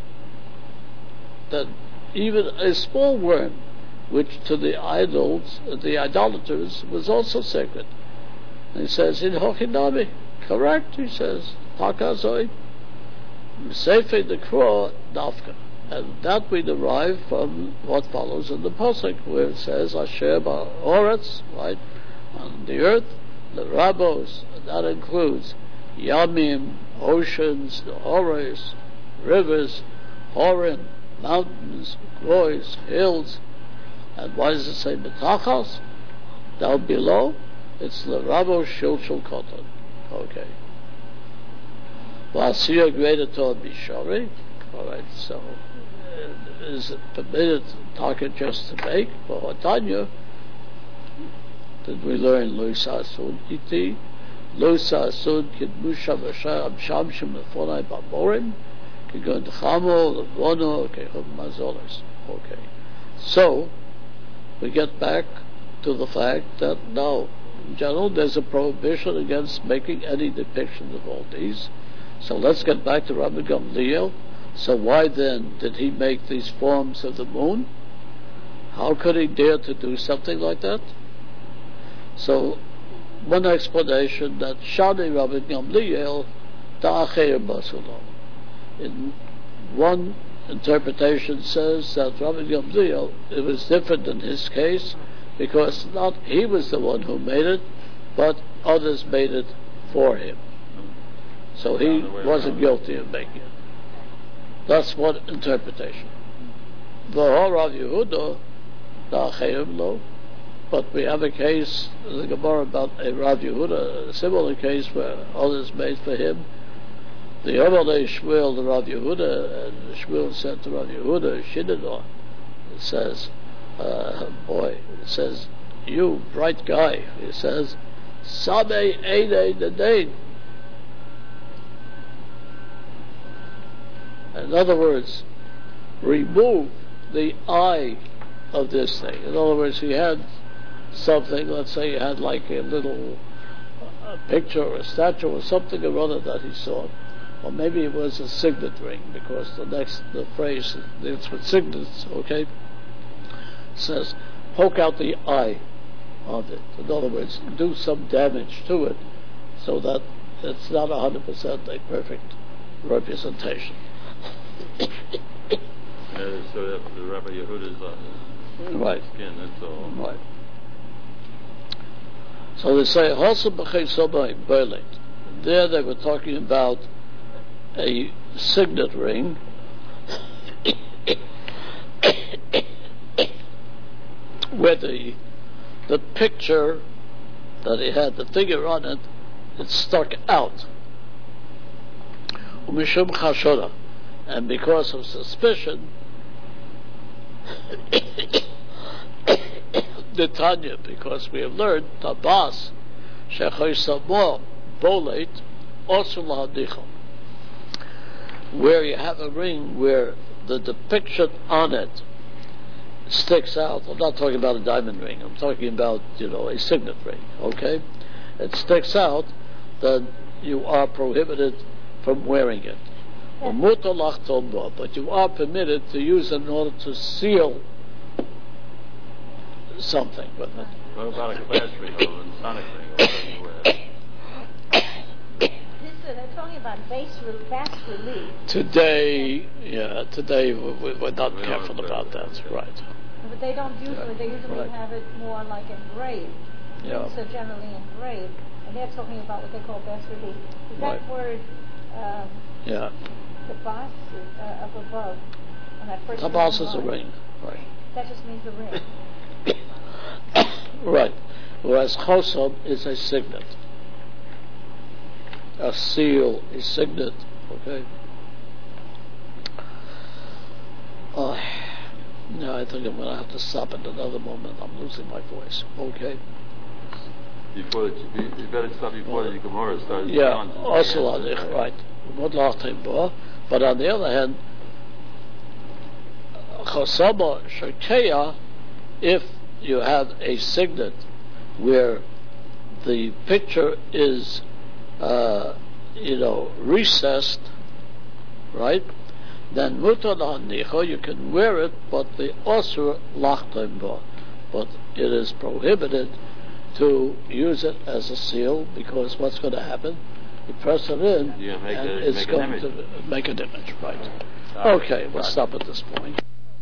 That even a small worm, which to the idols, the idolaters, was also sacred. And he says, in Hochinami, correct, he says, Takazoi, Sefe the Kro, Dafka. And that we derive from what follows in the pasuk, where it says Asher ba'oretz, right, on the earth, the rabbos, and that includes yamim, oceans, the ores, rivers, horin, mountains, glories, hills. And why does it say betachas? Down below, it's the rabbo shilshul koton. Okay. V'asiyah greater to bishari. All right, so is it permitted talking just to make? For Hatanya, did we learn Luisasun Iti? Lusa Asud Kidmusha Vasham Shamshim Lefonai Bamorim Kigun Chamo Levono Kehum Mazolas. Okay. So we get back to the fact that no, in general there's a prohibition against making any depiction of all these. So let's get back to Rabbi Gamliel. So why then did he make these forms of the moon? How could he dare to do something like that? So one explanation that Shani Rabbi Gamliel Ta'acher Basulo. In one interpretation says that Rabbi Gamliel, it was different in his case because not he was the one who made it, but others made it for him. So he wasn't guilty of making it. That's one interpretation. The whole Rav Yehuda, Ta'acher Lo. But we have a case in the Gemara about a Rav Yehuda, a similar case where others made for him. The Yomalei Shmuel, the Rav Yehuda, and the Shmuel said to Rav Yehuda, Shinador, it says, uh, boy, it says, you bright guy, it says, Samei Einei Nadain. In other words, remove the eye of this thing. In other words, he had something, let's say he had like a little uh, picture or a statue or something or other that he saw. Or maybe it was a signet ring, because the next the phrase it's with signets, okay, says poke out the eye of it. In other words, do some damage to it so that it's not one hundred percent a perfect representation. Uh, so that the Rabbi Yehuda's uh, right. skin, that's all. Right. So they say, there they were talking about a signet ring where the, the picture that he had, the figure on it, it stuck out. And because of suspicion, the Tanya, because we have learned Tabas Shechoisamo Bolet Osuladichom, where you have a ring where the depiction on it sticks out. I'm not talking about a diamond ring. I'm talking about, you know, a signet ring. Okay, it sticks out. Then you are prohibited from wearing it. But you are permitted to use it in order to seal something with it. What about a class ring or a sonic ring or whatever you wear? This, uh, they're talking about base re- bas relief. Today, yeah, today we, we're not We careful don't about that, right? But they don't usually, they usually Right. have it more like engraved. Yeah. Things are generally engraved. And they're talking about what they call bas relief. Is that Right. word, um, Yeah. the bas uh, up above, on that first Tabas is a line? ring, right? That just means a ring. Right. Whereas Chosom is a signet. A seal, a signet, okay? Oh, no, I think I'm going to have to stop at another moment. I'm losing my voice, okay? Before the, you, you better stop before the Gemara starts. Yeah, also on it, right. But on the other hand, Chosama Shorkeya, if you have a signet where the picture is, uh, you know, recessed, right? Then mutar lahanicho, you can wear it, but the osur lachtem bo, but it is prohibited to use it as a seal, because what's going to happen? You press it in, You make and a- it's make an going image. to make an image, right? Right. Okay, we'll Right. stop at this point.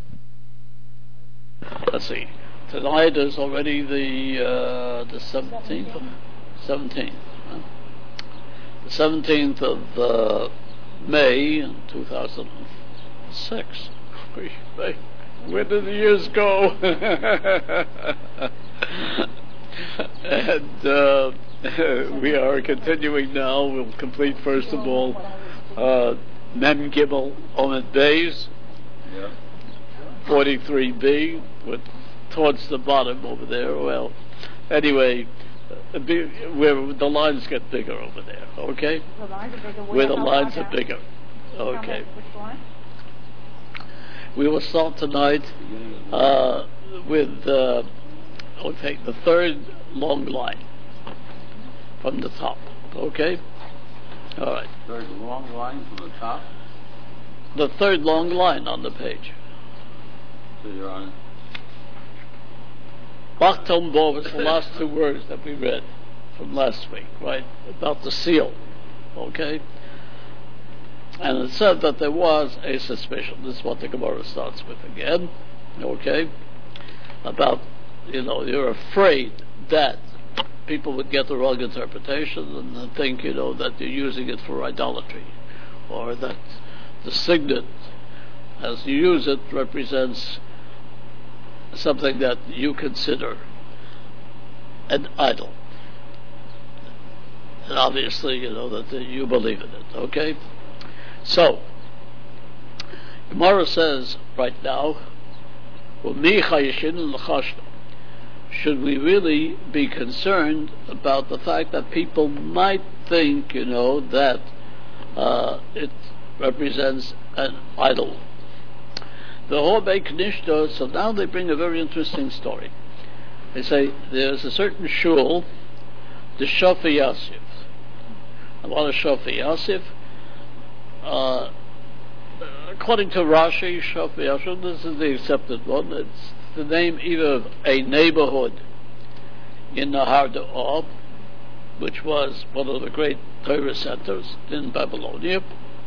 Let's see. Tonight is already the uh, the seventeenth, seventeenth, huh? the seventeenth of uh, May in two thousand six. Where did the years go? And uh, we are continuing now. We'll complete first of all uh, Mem Gimel Omed Beis, Yeah. forty-three B, with towards the bottom over there. Well, anyway, be, where the lines get bigger over there, okay? The lines are bigger. Where the how lines far are down? bigger, Tell me okay. Which one? We will start tonight uh, with, uh, we'll take the third long line from the top, okay? All right. Third long line from the top, The third long line on the page. so you're on. Bachtom Bo was the last two words that we read from last week, right? About the seal, okay? And it said that there was a suspicion. This is what the Gemara starts with again, okay? About, you know, you're afraid that people would get the wrong interpretation and think, you know, that you're using it for idolatry, or that the signet, as you use it, represents something that you consider an idol. And obviously, you know, that you believe in it, okay? So, Gemara says right now, should we really be concerned about the fact that people might think, you know, that uh, it represents an idol? The Horbe Knishta, so now they bring a very interesting story. They say there's a certain shul, the Shofi Yosef. And what is Shofi Yosef? Uh, according to Rashi, Shofi Yosef, this is the accepted one. It's the name either of a neighborhood in Nahar De'or, which was one of the great Torah centers in Babylonia.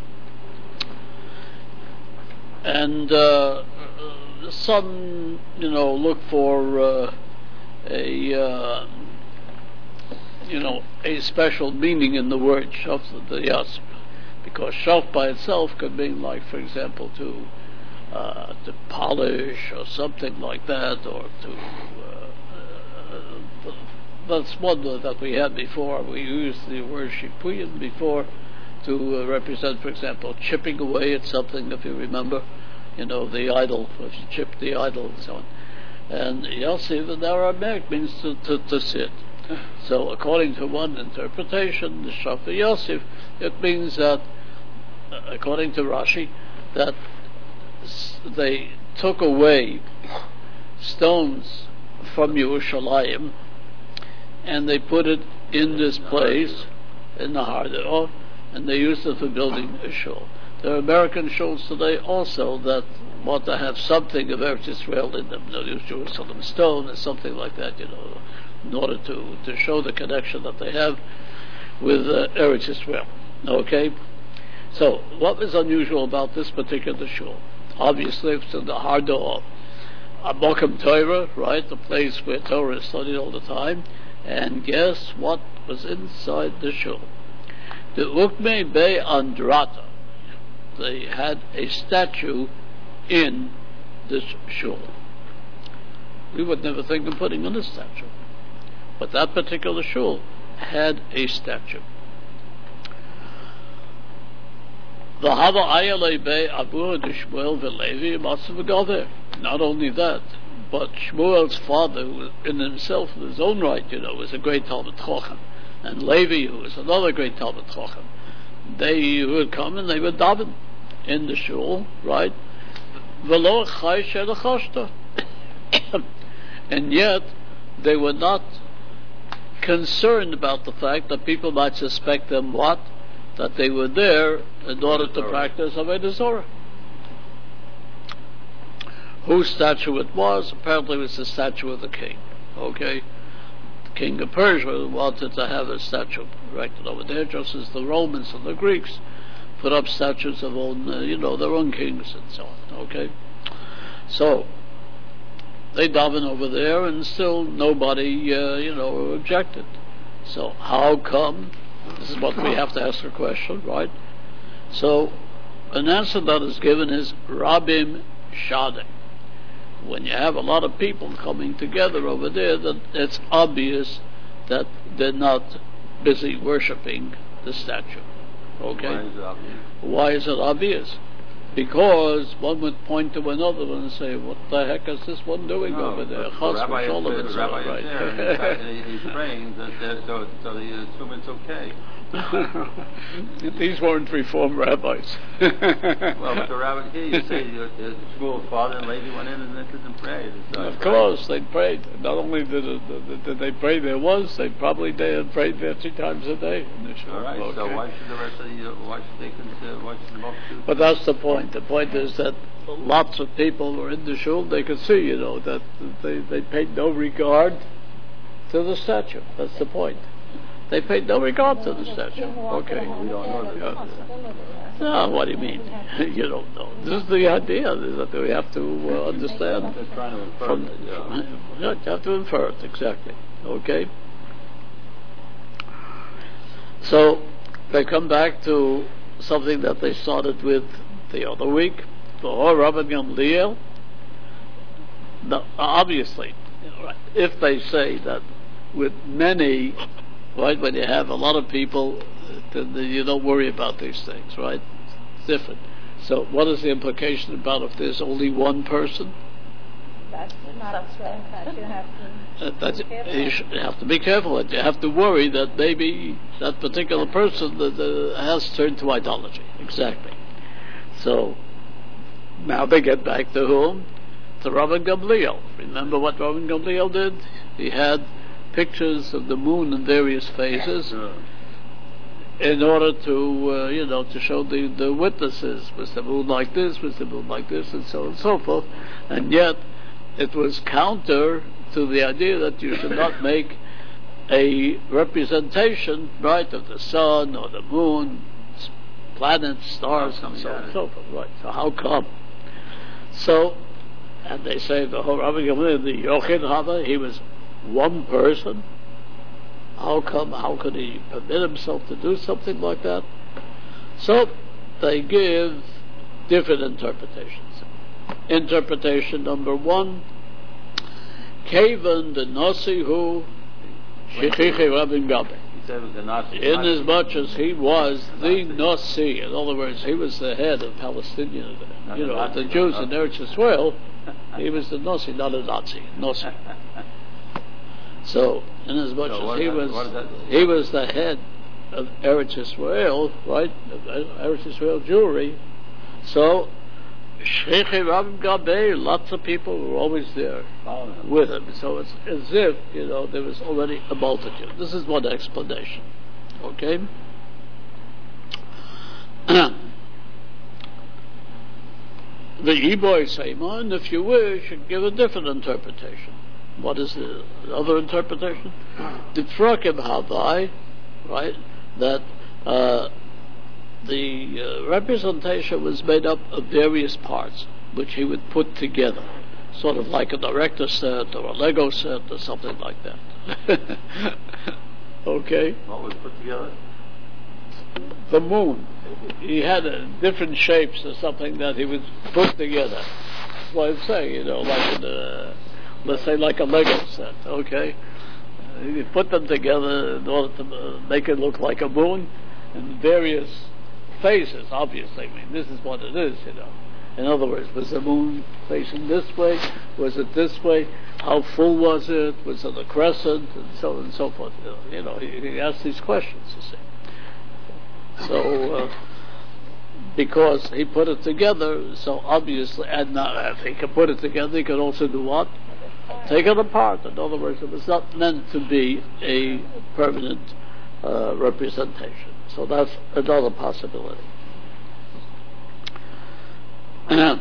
And uh, some, you know, look for uh, a, uh, you know, a special meaning in the word Shof the Yosef, because Shof by itself could mean, like, for example, to uh, to polish or something like that, or to. Uh, uh, that's one that we had before. We used the word Shipuyin before to uh, represent, for example, chipping away at something, if you remember, you know, the idol, if you chip the idol and so on. And Yosef in Aramaic means to, to, to sit. So according to one interpretation, the Shofi Yosef, it means that, uh, according to Rashi, that s- they took away stones from Yerushalayim and they put it in this place, in the Har, and they used it for building a shul. There are American shuls today also that want to have something of Eretz Israel in them. They'll use Jerusalem stone or something like that, you know, in order to, to show the connection that they have with uh, Eretz Israel. Okay? So, what is unusual about this particular shul? Obviously, it's in the Har De'or, a Mokum Torah, right, the place where Torah is studied all the time. And guess what was inside the shul? The Ukme Be Andrata. They had a statue in this shul. We would never think of putting in a statue, but that particular shul had a statue. Not only that, but Shmuel's father, who in himself, in his own right, you know, was a great Talmud Chacham, and Levi, who was another great Talmud Chacham, they would come and they would daven in the shul, right? And yet, they were not concerned about the fact that people might suspect them what? That they were there in order to practice Avodah Zorah. Whose statue it was? Apparently it was the statue of the king. Okay? The king of Persia wanted to have a statue erected over there, just as the Romans and the Greeks put up statues of own, uh, you know, their own kings and so on. Okay? So, they daven over there and still nobody, uh, you know, objected. So, how come? This is what we have to ask a question, right? So, an answer that is given is Rabim Shadeh. When you have a lot of people coming together over there, that it's obvious that they're not busy worshipping the statue. Okay? Why is it obvious? Why is it obvious? because one would point to another one and say, what the heck is this one doing No, over there? the Chas rabbi is v'sholom, there, it's the all rabbi is right. there, and in fact, he- he's praying, that, that, so, so they assume it's okay. These weren't Reform rabbis. Well, but the rabbi here, you say the, the school father and lady went in and entered and prayed. So Of right? course, they prayed. Not only did, it, did they pray there was, they probably they had prayed there three times a day. In the shul. All right. Okay. So why should the rest of the uh, why should they consider why should the multitude? But that's the point. The point is that lots of people were in the shul. They could see, you know, that they, they paid no regard to the statue. That's the point. They paid no regard to the statue. Okay. We don't know that. No, what do you mean? You don't know. This is the idea that we have to uh, understand. They're trying to infer From, it, yeah. yeah, you have to infer it, exactly. Okay? So, they come back to something that they started with the other week. The whole Rabbi Gamliel. Now, obviously, you know, right, if they say that with many, right, when you have a lot of people, then you don't worry about these things, right? It's different. So what is the implication about if there's only one person? That's not a threat that you have to Uh, that's, be careful. you should have to be careful. And you have to worry that maybe that particular person that, uh, has turned to idolatry. Exactly. So now they get back to whom? To Rabbi Gamliel. Remember what Rabbi Gamliel did? He had pictures of the moon in various phases Sure. in order to, uh, you know, to show the, the witnesses. Was the moon like this? Was the moon like this? And so on and so forth. And yet, it was counter to the idea that you should not make a representation, right, of the sun or the moon, s- planets, stars, and so on and so forth. Right. So how come? So, and they say the whole Rabbi Gamliel, the Yochid Hava, he was one person. How come? How could he permit himself to do something like that? So they give different interpretations. Interpretation number one: Kavan the Nasi hu Shechichi Rabin Gabe. He said it was the Nazi. Inasmuch as he was the Nasi, in other words, he was the head of Palestinian, Not you a know, Nazi, the Jews not in a- Eretz Yisrael. He was the Nasi, not a Nazi. Nasi. So, inasmuch So as what he is that- was, what is that? he was the head of Eretz Yisrael, right? Of Eretz Yisrael Jewry. So, Sheikhei Rabbi Gabe, lots of people were always there Following him. with him. So it's as if, you know, there was already a multitude. This is one explanation. Okay? The Eboy Sema, and if you wish, you give a different interpretation. What is the other interpretation? The Trokim Havai, right? That uh, the uh, representation was made up of various parts, which he would put together, sort of like a director set or a Lego set or something like that. Okay? What was put together? The moon. He had uh, different shapes or something that he would put together. That's what I'm saying, you know, like in a, let's say like a Lego set, okay? Uh, you put them together in order to uh, make it look like a moon in various phases, obviously. I mean, this is what it is, you know. In other words, was the moon facing this way? Was it this way? How full was it? Was it a crescent? And so on and so forth. You know, he, he asked these questions, you see. So, uh, because he put it together, so obviously, and now if he could put it together, he could also do what? Take it apart. In other words, it was not meant to be a permanent uh, representation. So that's another possibility. The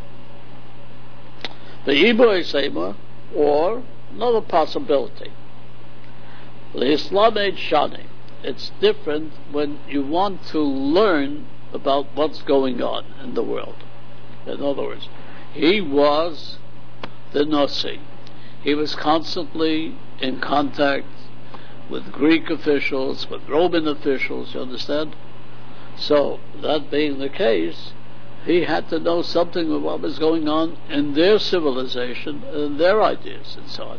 Eboy Sema, or another possibility, the Islam Age Shani. It's different when you want to learn about what's going on in the world. In other words, he was the Nasi. He was constantly in contact with Greek officials, with Roman officials, you understand? So, that being the case, he had to know something of what was going on in their civilization and their ideas and so on.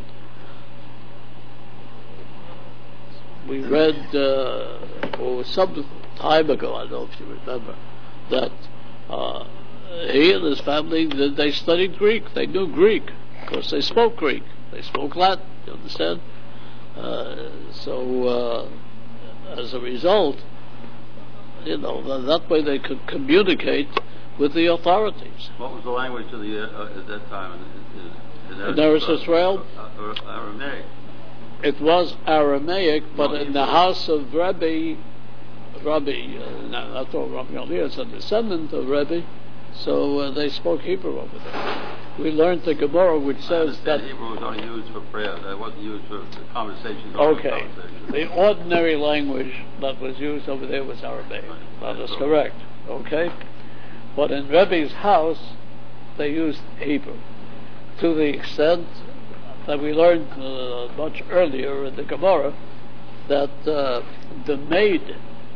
We read uh, oh, some time ago, I don't know if you remember, that uh, he and his family, they studied Greek. They knew Greek. Of course, they spoke Greek. They spoke Latin, you understand? Uh, so, uh, as a result, you know, th- that way they could communicate with the authorities. What was the language of the uh, at that time in, in, In Eretz Israel? Uh, uh, Aramaic. It was Aramaic, but No, in the house of Rebbe, Rabbi, uh, no, that's all Rabbi Eliezer is a descendant of Rebbe, so uh, they spoke Hebrew over there. We learned the Gemara, which says that Hebrew was only used for prayer. That wasn't used for conversations. okay, the ordinary language that was used over there was Aramaic. That is correct. Okay, but in Rebbe's house, they used Hebrew to the extent that we learned uh, much earlier in the Gemara that uh, the maid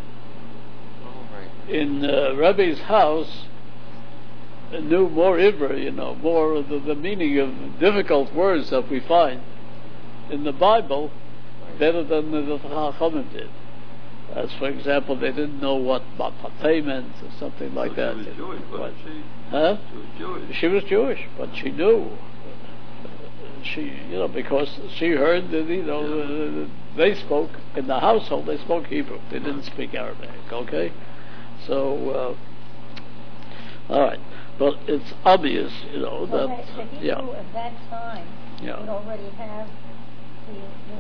in uh, Rebbe's house knew more Ivra, you know, more of the, the meaning of difficult words that we find in the Bible better than the, the Chachamim did. As for example, they didn't know what Bapatei meant or something like so that. She was Jewish, What? wasn't she? Huh? She was Jewish. She was Jewish, but she knew. She, you know, because she heard that, you know, uh, they spoke, in the household, they spoke Hebrew. They didn't speak Aramaic, okay? So, uh, all right. But it's obvious, you know, Well, that, the, the Hebrew yeah. at that time Yeah. would already have the, the,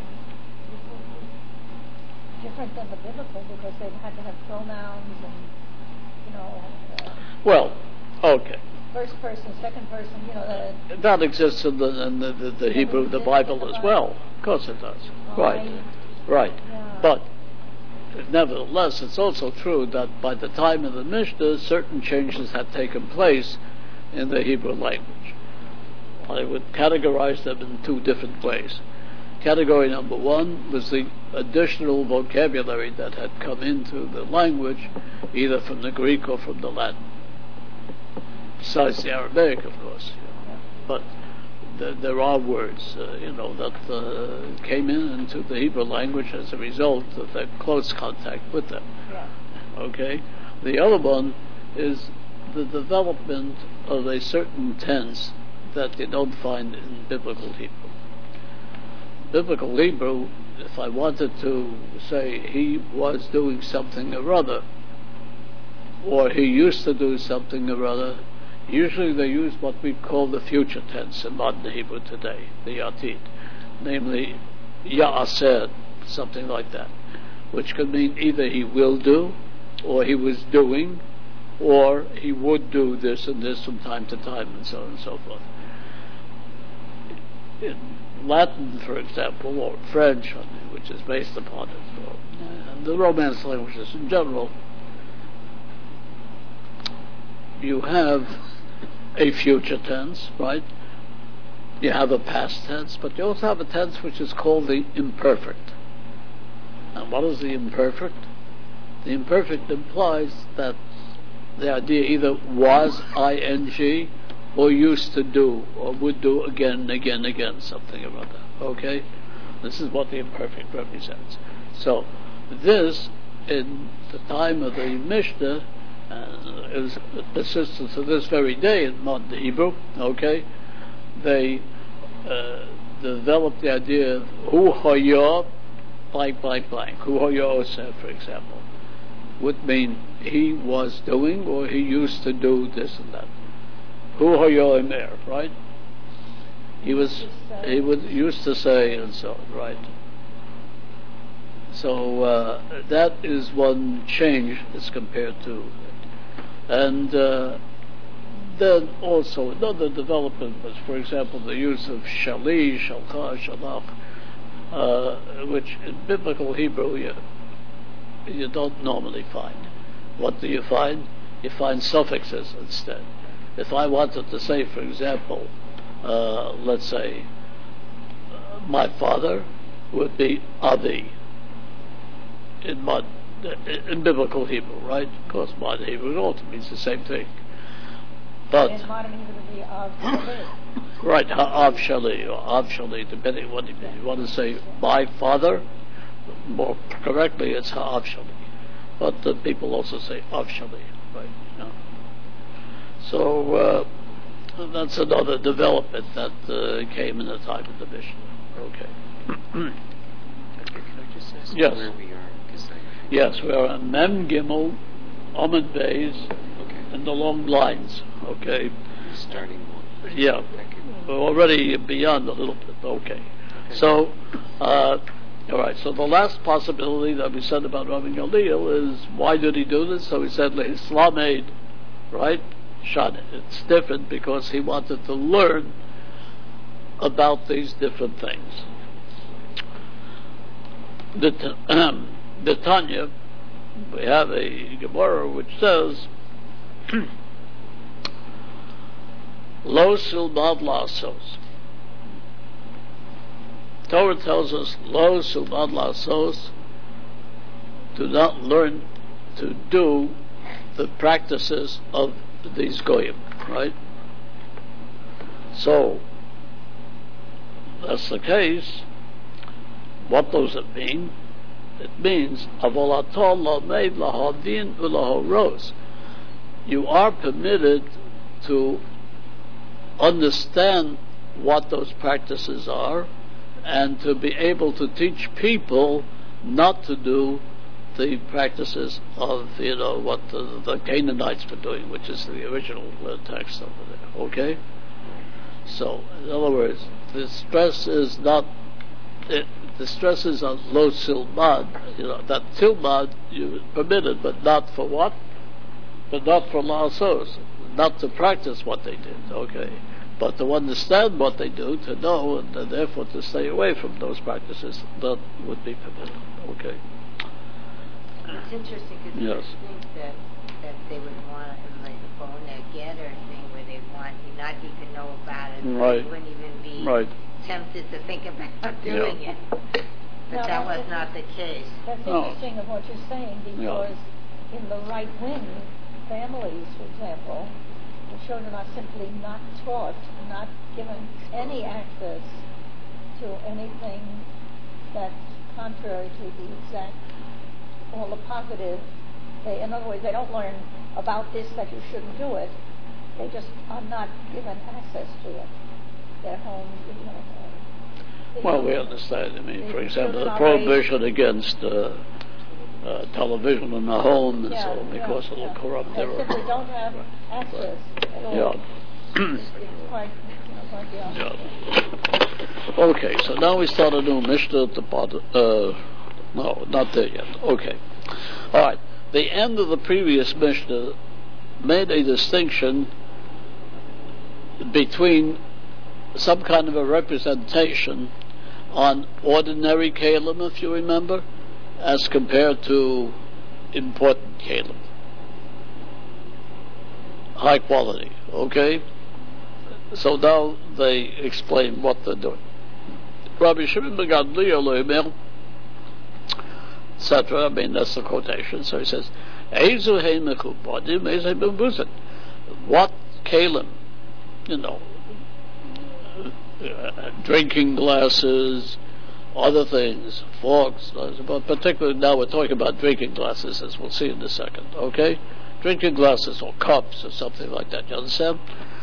the different than the biblical because they had to have pronouns and, you know, uh, Well, okay. first person, second person, you know, the, That exists in the, in the, the, the Hebrew, the Bible as well. Of course it does. Right, right. Yeah. But nevertheless, it's also true that by the time of the Mishnah, certain changes had taken place in the Hebrew language. I would categorize them in two different ways. Category number one was the additional vocabulary that had come into the language, either from the Greek or from the Latin. Besides the Aramaic, of course. You know. But th- there are words, uh, you know, that uh, came in into the Hebrew language as a result of their close contact with them. yeah. Okay? The other one is the development of a certain tense that you don't find in biblical Hebrew. Biblical Hebrew, if I wanted to say he was doing something or other, or he used to do something or other, usually they use what we call the future tense in modern Hebrew today, the Yatid, namely Ya'aseh, something like that, which could mean either he will do, or he was doing, or he would do this and this from time to time, and so on and so forth. In Latin, for example, or French, which is based upon it, or, and the Romance languages in general, you have a future tense, right? You have a past tense, but you also have a tense which is called the imperfect. And what is the imperfect? The imperfect implies that the idea either was ing or used to do or would do again and again and again, something or other. Okay? This is what the imperfect represents. So, this, in the time of the Mishnah, uh, is persistent to this very day in modern Hebrew, okay? They uh, developed the idea of hu haya blank blank blank, hu haya oseh, for example, would mean he was doing or he used to do this and that. Hu haya emer, right? He was, he would used to say and so on, right? So uh, that is one change as compared to, and uh, then also another development was, for example, the use of shali, shalcha, shalach, uh, which in biblical Hebrew you, you don't normally find. What do you find? You find suffixes instead. If I wanted to say, for example, uh, let's say, uh, my father would be Avi in mod, in biblical Hebrew, right? Of course, modern Hebrew also means the same thing. But In modern Hebrew would be of Shali. right, Av Shali or Av Shali, depending on what you mean. You want to say my father, more correctly, it's Av Shali. But uh, people also say Av Shali, right? You know. So uh, that's another development that uh, came in the time of the Mishnah. Okay. Okay, can I just ask Yes. where we are? 'Cause I, Yes, we are on Mem Gimel, Amud Beis, okay, and the long lines. Okay. starting one. Yeah. Thank you. We're already beyond a little bit. Okay. So, uh, all right. So the last possibility that we said about Rabbi Gamliel is, why did he do this? So he said, Islam aid, right? Shana. It's different because he wanted to learn about these different things. The, um, the Tanya, we have a Gemara which says, Lo silmad lasos. Torah tells us, Lo silmad lasos, do not learn to do the practices of these goyim, right? So, that's the case. What does it mean? It means, Avolatol lamed lahadin ulahoros. You are permitted to understand what those practices are and to be able to teach people not to do the practices of, you know, what the, the Canaanites were doing, which is the original uh, text over there. Okay? So, in other words, the stress is not, it, the stress is on lo silmad, you know, that silmad you permitted, but not for what? But not for la'asos, not to practice what they did, okay? But to understand what they do, to know, and uh, therefore to stay away from those practices, that would be permitted, okay? It's interesting because Yes. you think that, that they would want it like a phone getter thing where they want you not even know about it, Right. you wouldn't even be Right. tempted to think about doing Yeah. it. But No, that that's was it. not the case. That's No. interesting of what you're saying, because in the right-wing families, for example, the children are simply not taught, not given any access to anything that's contrary to the exact, all the positive. They, in other words, they don't learn about this, that you shouldn't do it. They just are not given access to it. Their home, you know. Uh, Well, we understand. I mean, for the example, the children are prohibition against uh, uh, television in the home and Yeah, so on, because yeah, it'll yeah. corrupt They their... simply don't have access at all. Yeah. It's, it's quite, you know, quite the opposite. Yeah. Okay, so now we start a new Mishnah at the bottom. Uh, no, not there yet. Okay. All right. The end of the previous Mishnah made a distinction between some kind of a representation on ordinary kalim, if you remember, as compared to important kalim. High quality, okay? So now they explain what they're doing. Rabbi Shimon ben Gamliel, et cetera. I mean, that's the quotation. So he says, "Ezu hei mechupadim, ezu hei b'muzin." What kalim, you know, uh, drinking glasses, other things, forks, but particularly now we're talking about drinking glasses, as we'll see in a second. Okay, drinking glasses or cups or something like that. You understand?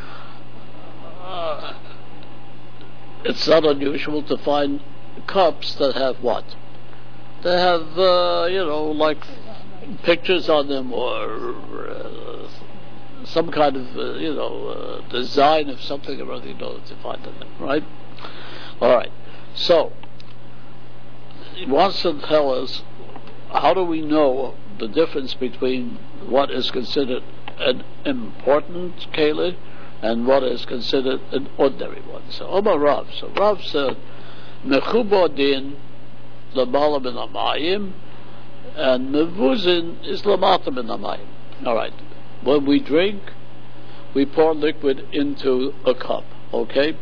Uh, it's not unusual to find cups that have what? They have, uh, you know, like pictures on them, or uh, some kind of, uh, you know, uh, design of something or other, you know, to find in them, right? All right. So, he wants to tell us, how do we know the difference between what is considered an important keli and what is considered an ordinary one? So, Omar Rav. So, Rav said, Mechubo din Lamala min amayim, and mevuzin is lamata min amayim. All right. When we drink, we pour liquid into a cup. Okay.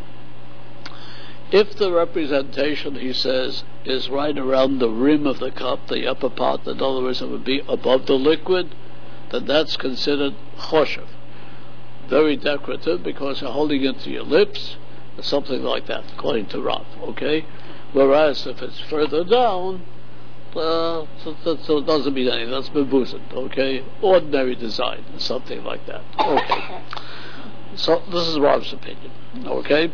If the representation, he says, is right around the rim of the cup, the upper part, in other words, it would be above the liquid, then that's considered choshev. Very decorative, because you're holding it to your lips, or something like that, according to Rav. Okay. Whereas if it's further down, uh, so, so, so it doesn't mean anything. That's mebuzin, okay? Ordinary design, something like that. Okay. So this is Rav's opinion, okay?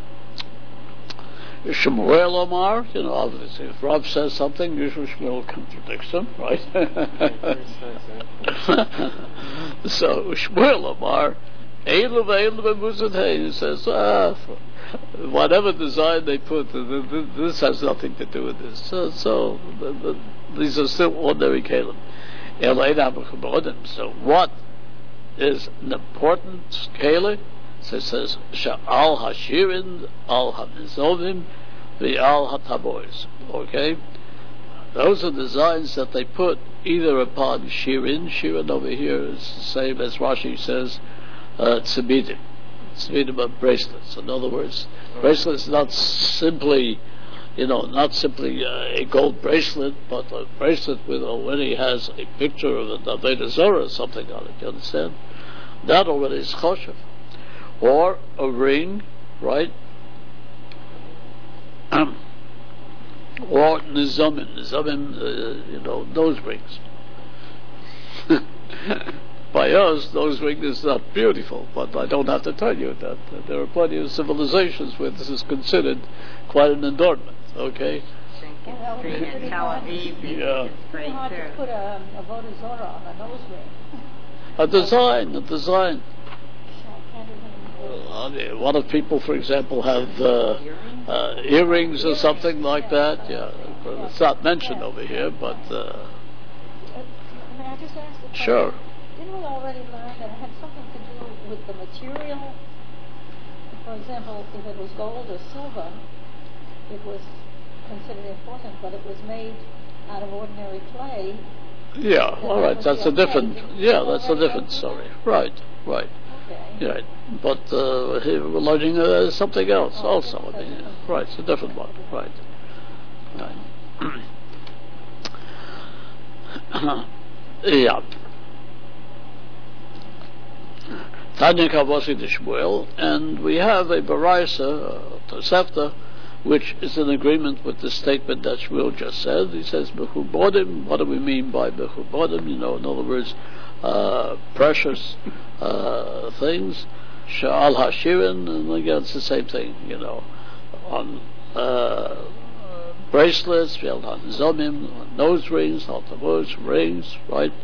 Shmuel Omar, you know, obviously, if Rav says something, usually Shmuel contradicts him, right? So Shmuel Omar, Eilu ve'eilu mebuzin hey, he says, ah, whatever design they put, this has nothing to do with this. So, so the, the, these are still ordinary kelim. So what is an important kelim? So it says, Sha'al hashirin, al hamizovim, ve'al hatabois. Okay? Those are designs that they put either upon shirin. Shirin over here is the same as Rashi says, uh, tzibidim. Tzibidim are bracelets. In other words, bracelets not simply, you know, not simply uh, a gold bracelet, but a bracelet with already has a picture of a Avodah Zarah or something on it. You understand? That already is choshev. Or a ring, right? Um, or nizamim, nizamim, uh, you know, nose rings. By us, nose ring is not beautiful, but I don't have to tell you that uh, there are plenty of civilizations where this is considered quite an adornment. Okay. Well, Street in Tel Aviv, yeah. it's Pretty great hard to too. put a, a Avodah Zarah on a nose ring. A design, a design. I can't even- Uh, I mean, a lot of people, for example, have uh, uh, earrings or something like that. Yeah, well, it's not mentioned over here, but uh, Uh, May I just ask the question? sure. Didn't we already learn that it had something to do with the material? For example, if it was gold or silver, it was considered important, but it was made out of ordinary clay. Yeah, all right. That's a different. Yeah, that's a Already different go through story. Right, right. Okay. Right. But uh, here we're learning uh, something else Oh, also. okay. I mean, right, it's a different one. Right. Right. Yeah. Tanya Kavasi de Shmuel, and we have a Baraisa, uh, Tosefta, which is in agreement with the statement that Shmuel just said. He says, Bechubodim, what do we mean by Bechubodim? You know, in other words, uh, precious uh, things. Sha'al Hashirin, and again, it's the same thing, you know, on uh, bracelets, on zomim, on nose rings, on taboos, rings, right?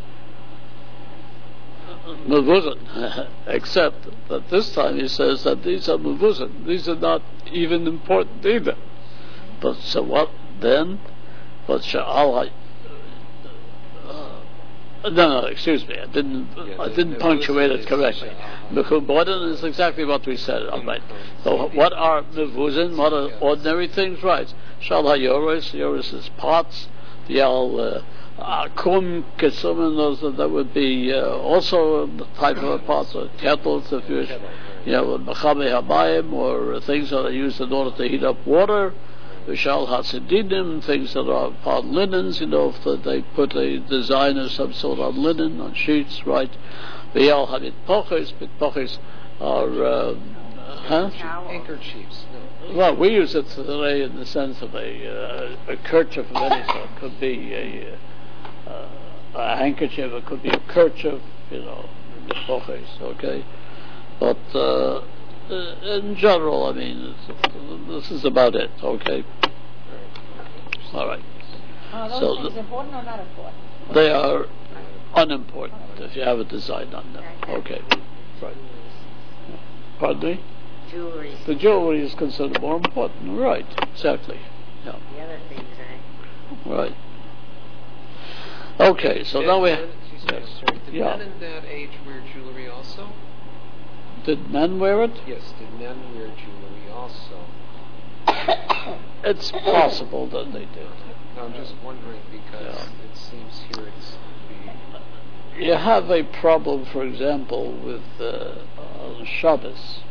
Mevuzin, except that this time he says that these are mevuzin. These are not even important either. But so what then? But sha'al, uh, no, no, excuse me, I didn't, Yeah, I the didn't mevuzin punctuate it is correctly. sha'al. Mechubodin is exactly what we said. All right. So what are mevuzin? What are ordinary things? Right. Shal hayoris, yoris is pots. The al. Uh, Uh, kum kesum, those that would be uh, also the type of a pot, or kettles, if you, you know, machame habayim, or uh, things that are used in order to heat up water. Vishal hasidinim, things that are upon linens, you know, if they put a design of some sort on linen, on sheets, right? V'yal hamit poches, but poches are, uh, huh? Handkerchiefs. No. Well, we use it today in the sense of a, uh, a kerchief of any sort. It could be a, uh, a handkerchief, it could be a kerchief, you know, okay? But uh, in general, I mean, this is about it, okay? All right. Are those So things the- important or not important? They are unimportant if you have a design on them, okay? Right. Pardon me? Jewelry. The jewelry is considered more important, right? Exactly. Yeah. The other things, eh? Right. Okay, so Did now we. men- excuse me, Yes. sorry, Did Yeah. men in that age wear jewelry also? Did men wear it? Yes, did men wear jewelry also? It's possible that they did. No, I'm just wondering because Yeah. it seems here it's the You have a problem, for example, with uh, on Shabbos.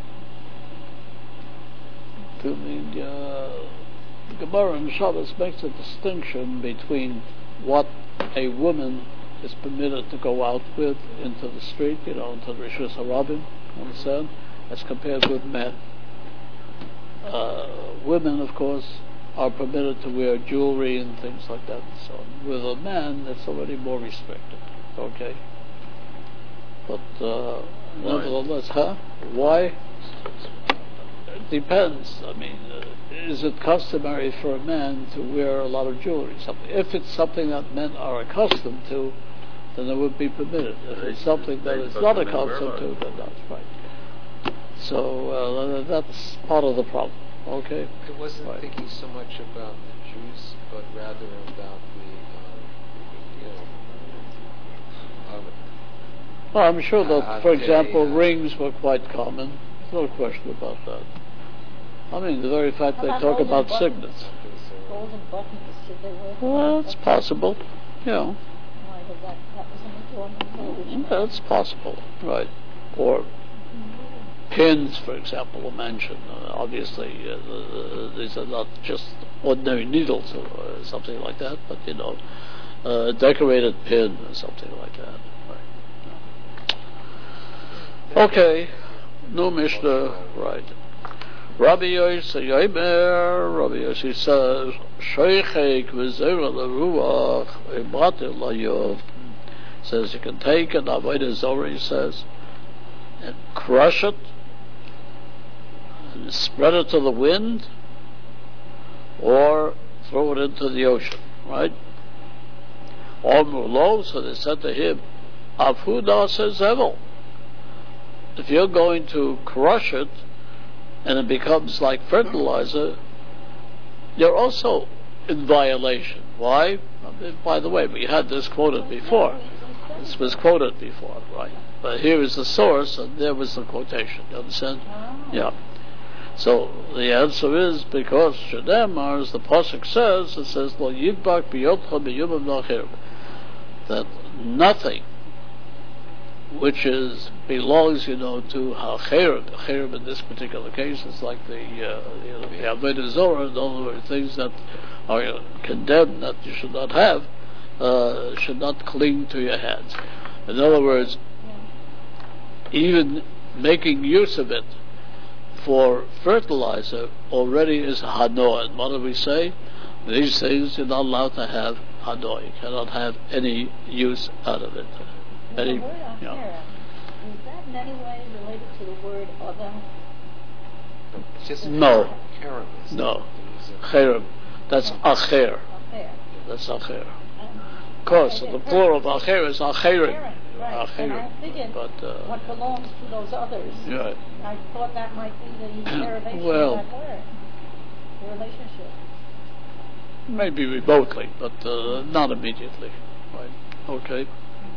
To the, uh, the Gemara in Shabbos makes a distinction between what a woman is permitted to go out with into the street, you know, into the Rishus Harabim, understand, as compared with men. Uh, women, of course, are permitted to wear jewelry and things like that and so on. With a man, it's already more restricted. Okay? But uh, nevertheless, huh? Why? It depends. I mean, uh, is it customary for a man to wear a lot of jewelry? Something. If it's something that men are accustomed to, then it would be permitted. If it's something that is not accustomed to, then that's right. So uh, that's part of the problem. Okay? I wasn't right. thinking so much about the Jews, but rather about the, um, you know, um, well, I'm sure that, uh, for they, example, uh, rings were quite common. No question about that. I mean, the very fact How they about talk golden about buttons? sickness. Golden buttons, did they wear? Well, it's possible. Yeah. Why, did that, that was an adornment for the rich man. That's possible, right? Or pins, for example, are mentioned. Uh, obviously, uh, uh, these are not just ordinary needles or uh, something like that, but you know, a decorated pin or something like that. Right. Yeah. Okay, no Mishnah, right? Rabbi Yossi Yomer, Rabbi Yossi says, Sheichek v'zera l'ruach v'batil l'yov. Says you can take an avodah zorah, he says, and crush it, and spread it to the wind, or throw it into the ocean, right? Omru, so they said to him, Afuda says Evel. If you're going to crush it, and it becomes like fertilizer, you're also in violation. Why? By the way, we had this quoted before. This was quoted before, right? But here is the source, and there was the quotation. You understand? Yeah. So the answer is because Shadamar, as the pasuk says, it says, "Lo yidbak biyotcha biyumim nachir," that nothing which is belongs, you know, to hacherib. Hacherib in this particular case is like the uh, you know, the avodah zorah, and all the things that are condemned that you should not have, uh, should not cling to your hands. In other words, even making use of it for fertilizer already is hanoah. And what do we say? These things you're not allowed to have hanoah. You cannot have any use out of it. Any, the word you know. is that in any way related to the word other? It's just No. Karen, isn't No. it? Cherem. That's acher. Acher. That's acher. And Of course, I the did plural of heard- acher is acherim. Aaron, right. And I figured But, uh, what belongs to those others. yeah. I thought that might be the derivation Well- of that word, the relationship. Maybe remotely, but uh, not immediately. Right? Okay.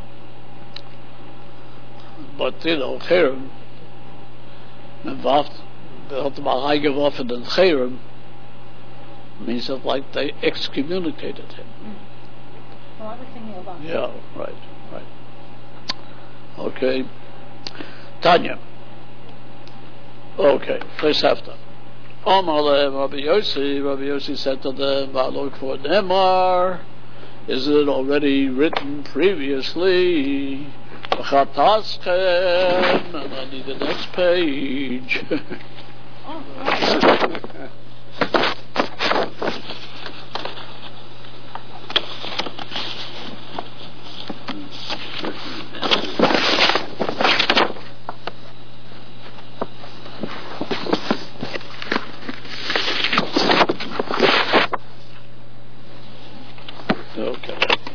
But, you know, cherem, involved, they had to be eingeworfen in cherem, means that like they excommunicated him. Well, I was thinking about Yeah, right, right. Okay. Tanya. Okay, first after. Omar lehem Rabbi Yossi, Rabbi Yossi said to them, V'alok for Nemar, is it already written previously? V'chataschem, and I need the next page. Oh, right. Okay.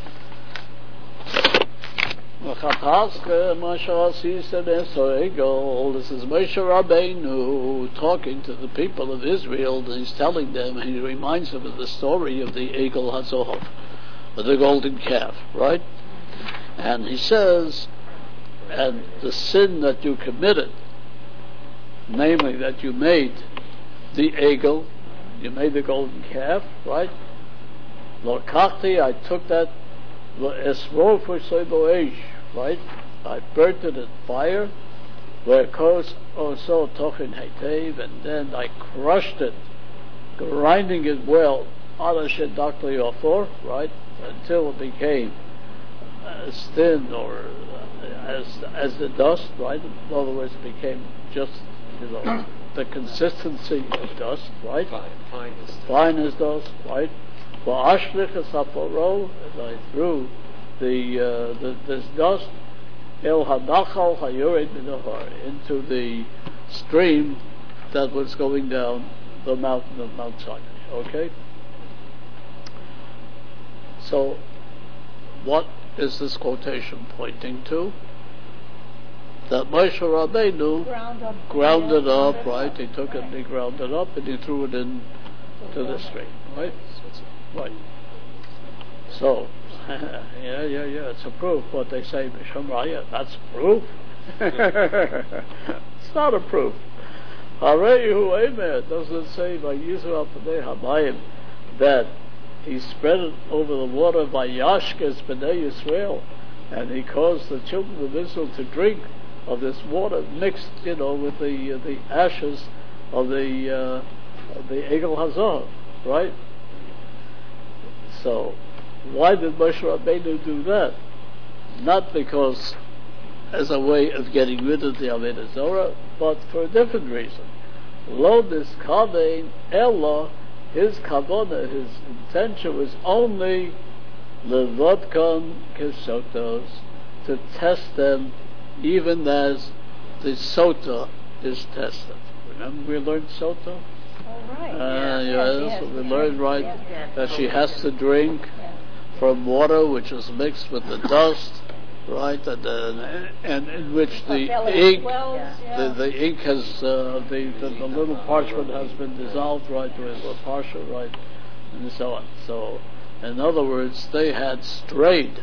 This is Moshe Rabbeinu talking to the people of Israel, and he's telling them, and he reminds them of the story of the Egel HaZohov, of the golden calf, right? And he says, and the sin that you committed, namely that you made the Egel, you made the golden calf, right? Lokachti, I took that, right? I burnt it in fire, where goes also tochin heitev, and then I crushed it, grinding it well, right, until it became as thin or as as the dust, right? In other words, it became just, you know, the consistency of dust, right? Fine, fine as dust. Fine as dust, right? Va'ashlich es haparo, and I threw the, uh, the this dust el hanachal hayored minahar, into the stream that was going down the mountain of Mount Sinai. Okay? So, what is this quotation pointing to? That Moshe Rabbeinu Ground up, ground it yeah, up, ground it right? up. He took it and he ground it up and he threw it in to the stream, right? Right. So, yeah, yeah, yeah, it's a proof. What they say, Misham Raya, that's proof. It's not a proof. Harehu Emer, doesn't it say by Yisrael Pnei Hamayim that he spread it over the water by Yashkes B'nai Yisrael, and he caused the children of Israel to drink of this water mixed, you know, with the uh, the ashes of the uh, of the Egel Hazor, right? So, why did Moshe Rabbeinu do that? Not because as a way of getting rid of the Avodah Zorah, but for a different reason. Lo niskavein ella, his kavanah, his intention was only levodkon kesotos, to test them even as the sota is tested. Remember we learned sota? All right. Uh, yes, yeah, yes, that's what we yes, learned, right? yes. That she has to drink Yeah. from water which is mixed with the dust, right? And, uh, and in which the Her belly ink, swells, yeah. the, the ink has, uh, the, the, the little parchment has been dissolved, right, with a partial, right, and so on. So, in other words, they had strayed,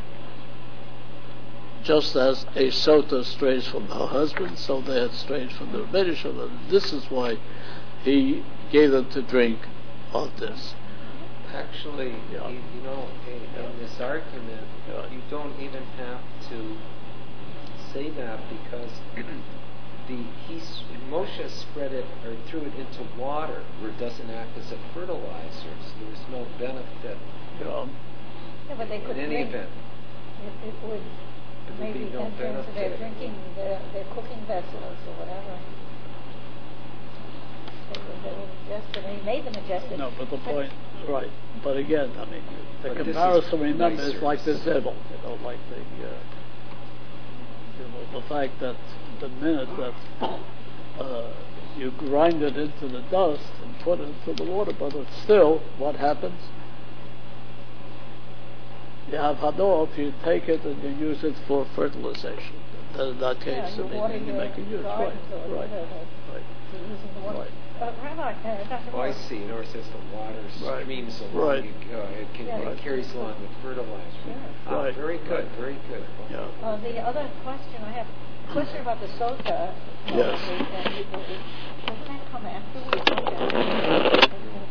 just as a sota strays from her husband, so they had strayed from the Rebbeinu Shalom. This is why he gave them to drink of this. Actually, Yeah. you, you know, in, Yeah. in this argument, Yeah. you don't even have to say that because the he s- Moshe spread it or threw it into water where it doesn't act as a fertilizer, so there was no benefit You know, Yeah, but they in could any drink. event. It, it would There would maybe be no enter into their benefit. drinking, their, their cooking vessels or whatever. They would, they would ingest it, and he made them ingest it. no, but the point, right. But again, I mean, the But this is comparison, remember, is nicer. like the zibble, you know, like the, uh, you know, the fact that the minute that uh, you grind it into the dust and put it into the water, but it's still, what happens? You have hador, if you take it and you use it for fertilization. Then in that Yeah, case, you I mean, water you your make a use, right, gardens or right, whatever, right, you're using the water. right. Uh, Rabbi, uh, Doctor Oh, I Morris, see. In other words, as the water Right. streams along, Right. you, uh, it, can, Yeah. it Right. carries along the fertilizer. Sure. Ah, Right. very good, Right. very good. Yeah. Uh, the other question I have, question about the sota. Yes. uh, and it- it- Doesn't that come afterwards? Okay.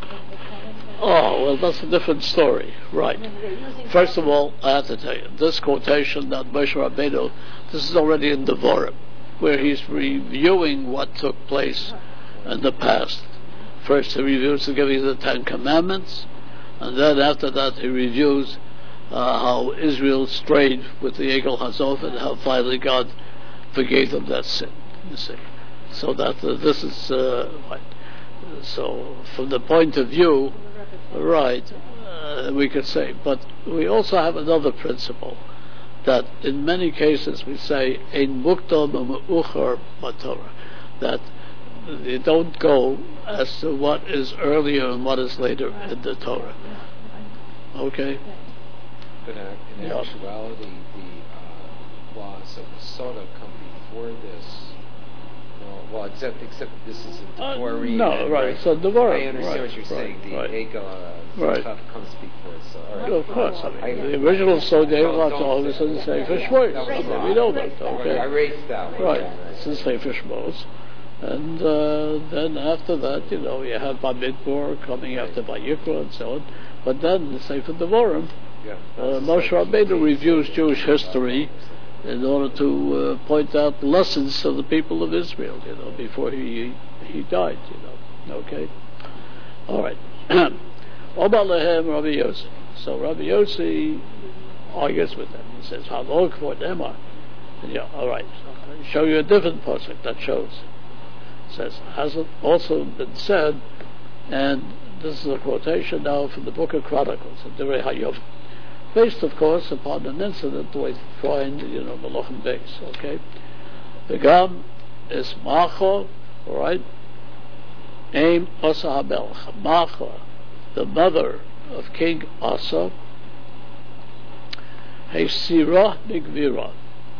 Oh, well, that's a different story, right. I mean, they're using First of all, I have to tell you, this quotation that Moshe Rabbeinu, this is already in Devarim, where he's reviewing what took place in the past. First he reviews the giving of the Ten Commandments, and then after that he reviews uh, how Israel strayed with the Egel Hazov and how finally God forgave them that sin, you see. So that uh, this is, uh, right. So from the point of view, right, uh, we could say, but we also have another principle, that in many cases we say, ein mukdam u'me'uchar matorah, that you don't go as to what is earlier and what is later in the Torah. Okay? But uh, in Yeah. actuality, the uh, laws of the soda come before this. No, well, except except this is in Uh, Devarim. no, and, right, so Devarim, I understand right, what you're saying. right, The right. Egel uh, Right. stuff comes before it. So, all right. Well, of course, I mean, I- the original so the Well, Egel don't Hazov is say- in the Sefer Shmos. That was I mean, wrong. we know that, Right, okay? I raised that one. Right, Yeah, it's in Sefer Shmos. And uh, then after that, you know, you have Bamidbar coming after Vayikra and so on. But then, the Sefer Devarim, Yeah. uh, Moshe Rabbeinu reviews Jewish history in order to uh, point out lessons to the people of Israel, you know, before he he died, you know. Okay? All right. Omar lehem Rabbi Yossi. So Rabbi Yossi argues with them. He says, Halok for Emar. Yeah, all right. So I'll show you a different pasuk that shows. says, has it also been said, and this is a quotation now from the Book of Chronicles, of Divrei Hayom, based, of course, upon an incident we find, you know, Malachim Beis, okay? The Gam is Macha, all right? Aim Asa HaMelech. Macha, the mother of King Asa, Heisira Migvira.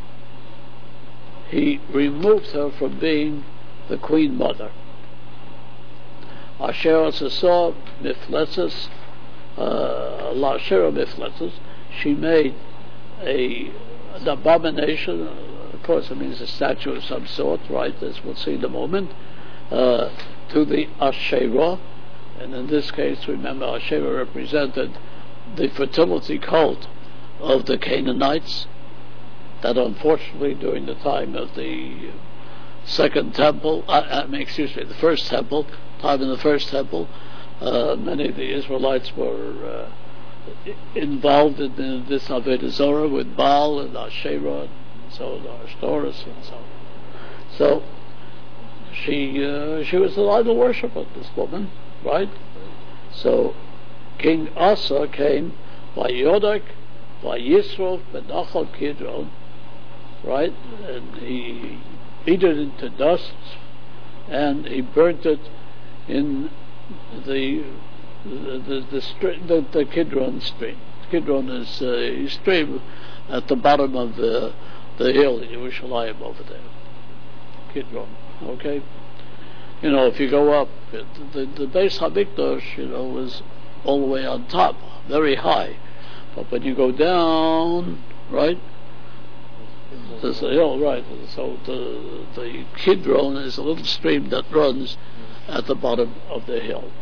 He removed her from being the queen mother. Asher Asasah Mifletzes, uh, La Asherah Mifletzes, she made a, an abomination, of course it means a statue of some sort, right, as we'll see in a moment, uh, to the Asherah, and in this case, remember, Asherah represented the fertility cult of the Canaanites, that unfortunately during the time of the second temple, uh, I mean, excuse me, the first temple, time in the first temple, uh, many of the Israelites were uh, involved in, in this Avodah Zarah with Baal and Asherah and so on, Ashtoreth and so on. So she uh, she was an idol worshiper, this woman, right? So King Asa came by Yodak, by Yisrof, Benachal Kidron, right? And he beat it into dust, and he burnt it in the the the, the, stri- the, the Kidron stream. Kidron is a stream at the bottom of the the hill in Yerushalayim over there. Kidron, okay. You know, if you go up, it, the the Beis Hamikdash, you know, was all the way on top, very high. But when you go down, right, there's a hill, right. So the the Kidron is a little stream that runs at the bottom of the hill.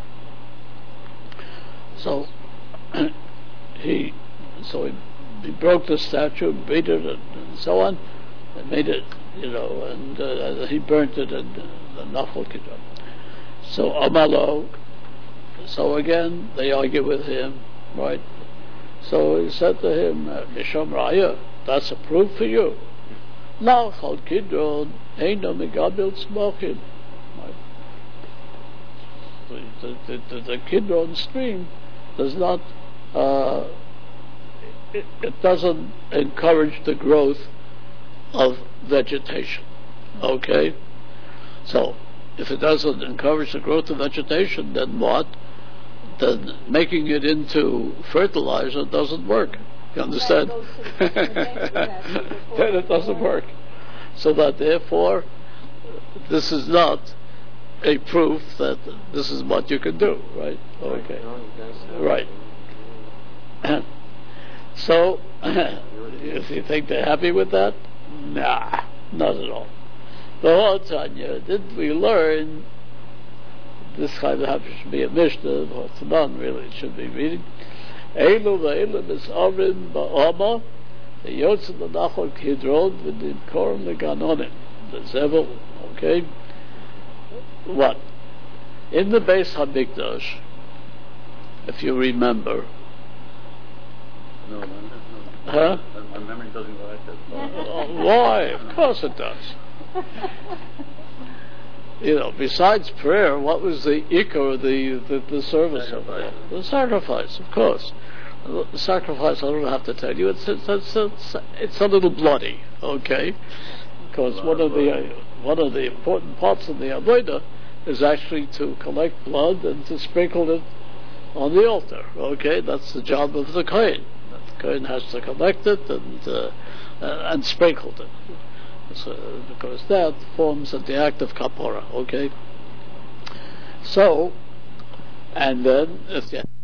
So he, so he, he broke the statue, beat it, and, and so on, and made it, you know, and uh, he burnt it in the Nachal Kidron. So Amalo, so again they argue with him, right? So he said to him, Misham Raya, that's a proof for you. Nachal Kidron eino megabil tzmachim. The, the, the, the Kidron stream does not, uh, it, it doesn't encourage the growth of vegetation. Okay? So, if it doesn't encourage the growth of vegetation, then what? Then making it into fertilizer doesn't work. You understand? Then it doesn't work. So that therefore, this is not a proof that this is what you can do, right? Okay. Right. So, if you think they're happy with that, nah, not at all. The whole Tanya, did we learn, this kind of happens to be a Mishnah, or Tanan really it should be reading, Eilu v'eilu mis'avrim ba'ama, the Yotzim l'nachol Kidron, v'nim korim l'ganonim, the Zevel, okay? What? In the Beis Hamikdash, if you remember. No, no, no. Huh? My memory doesn't go like that. Uh, why? Of course it does. You know, besides prayer, what was the ikar of the, the, the service of that? The sacrifice, of course. The sacrifice, I don't have to tell you, it's, it's, it's, it's, it's a little bloody, okay? Because one of the uh, one of the important parts of the avodah is actually to collect blood and to sprinkle it on the altar. Okay, that's the job of the kohen. The kohen has to collect it and uh, uh, and sprinkle it, so, because that forms the act of kapora. Okay, so and then if the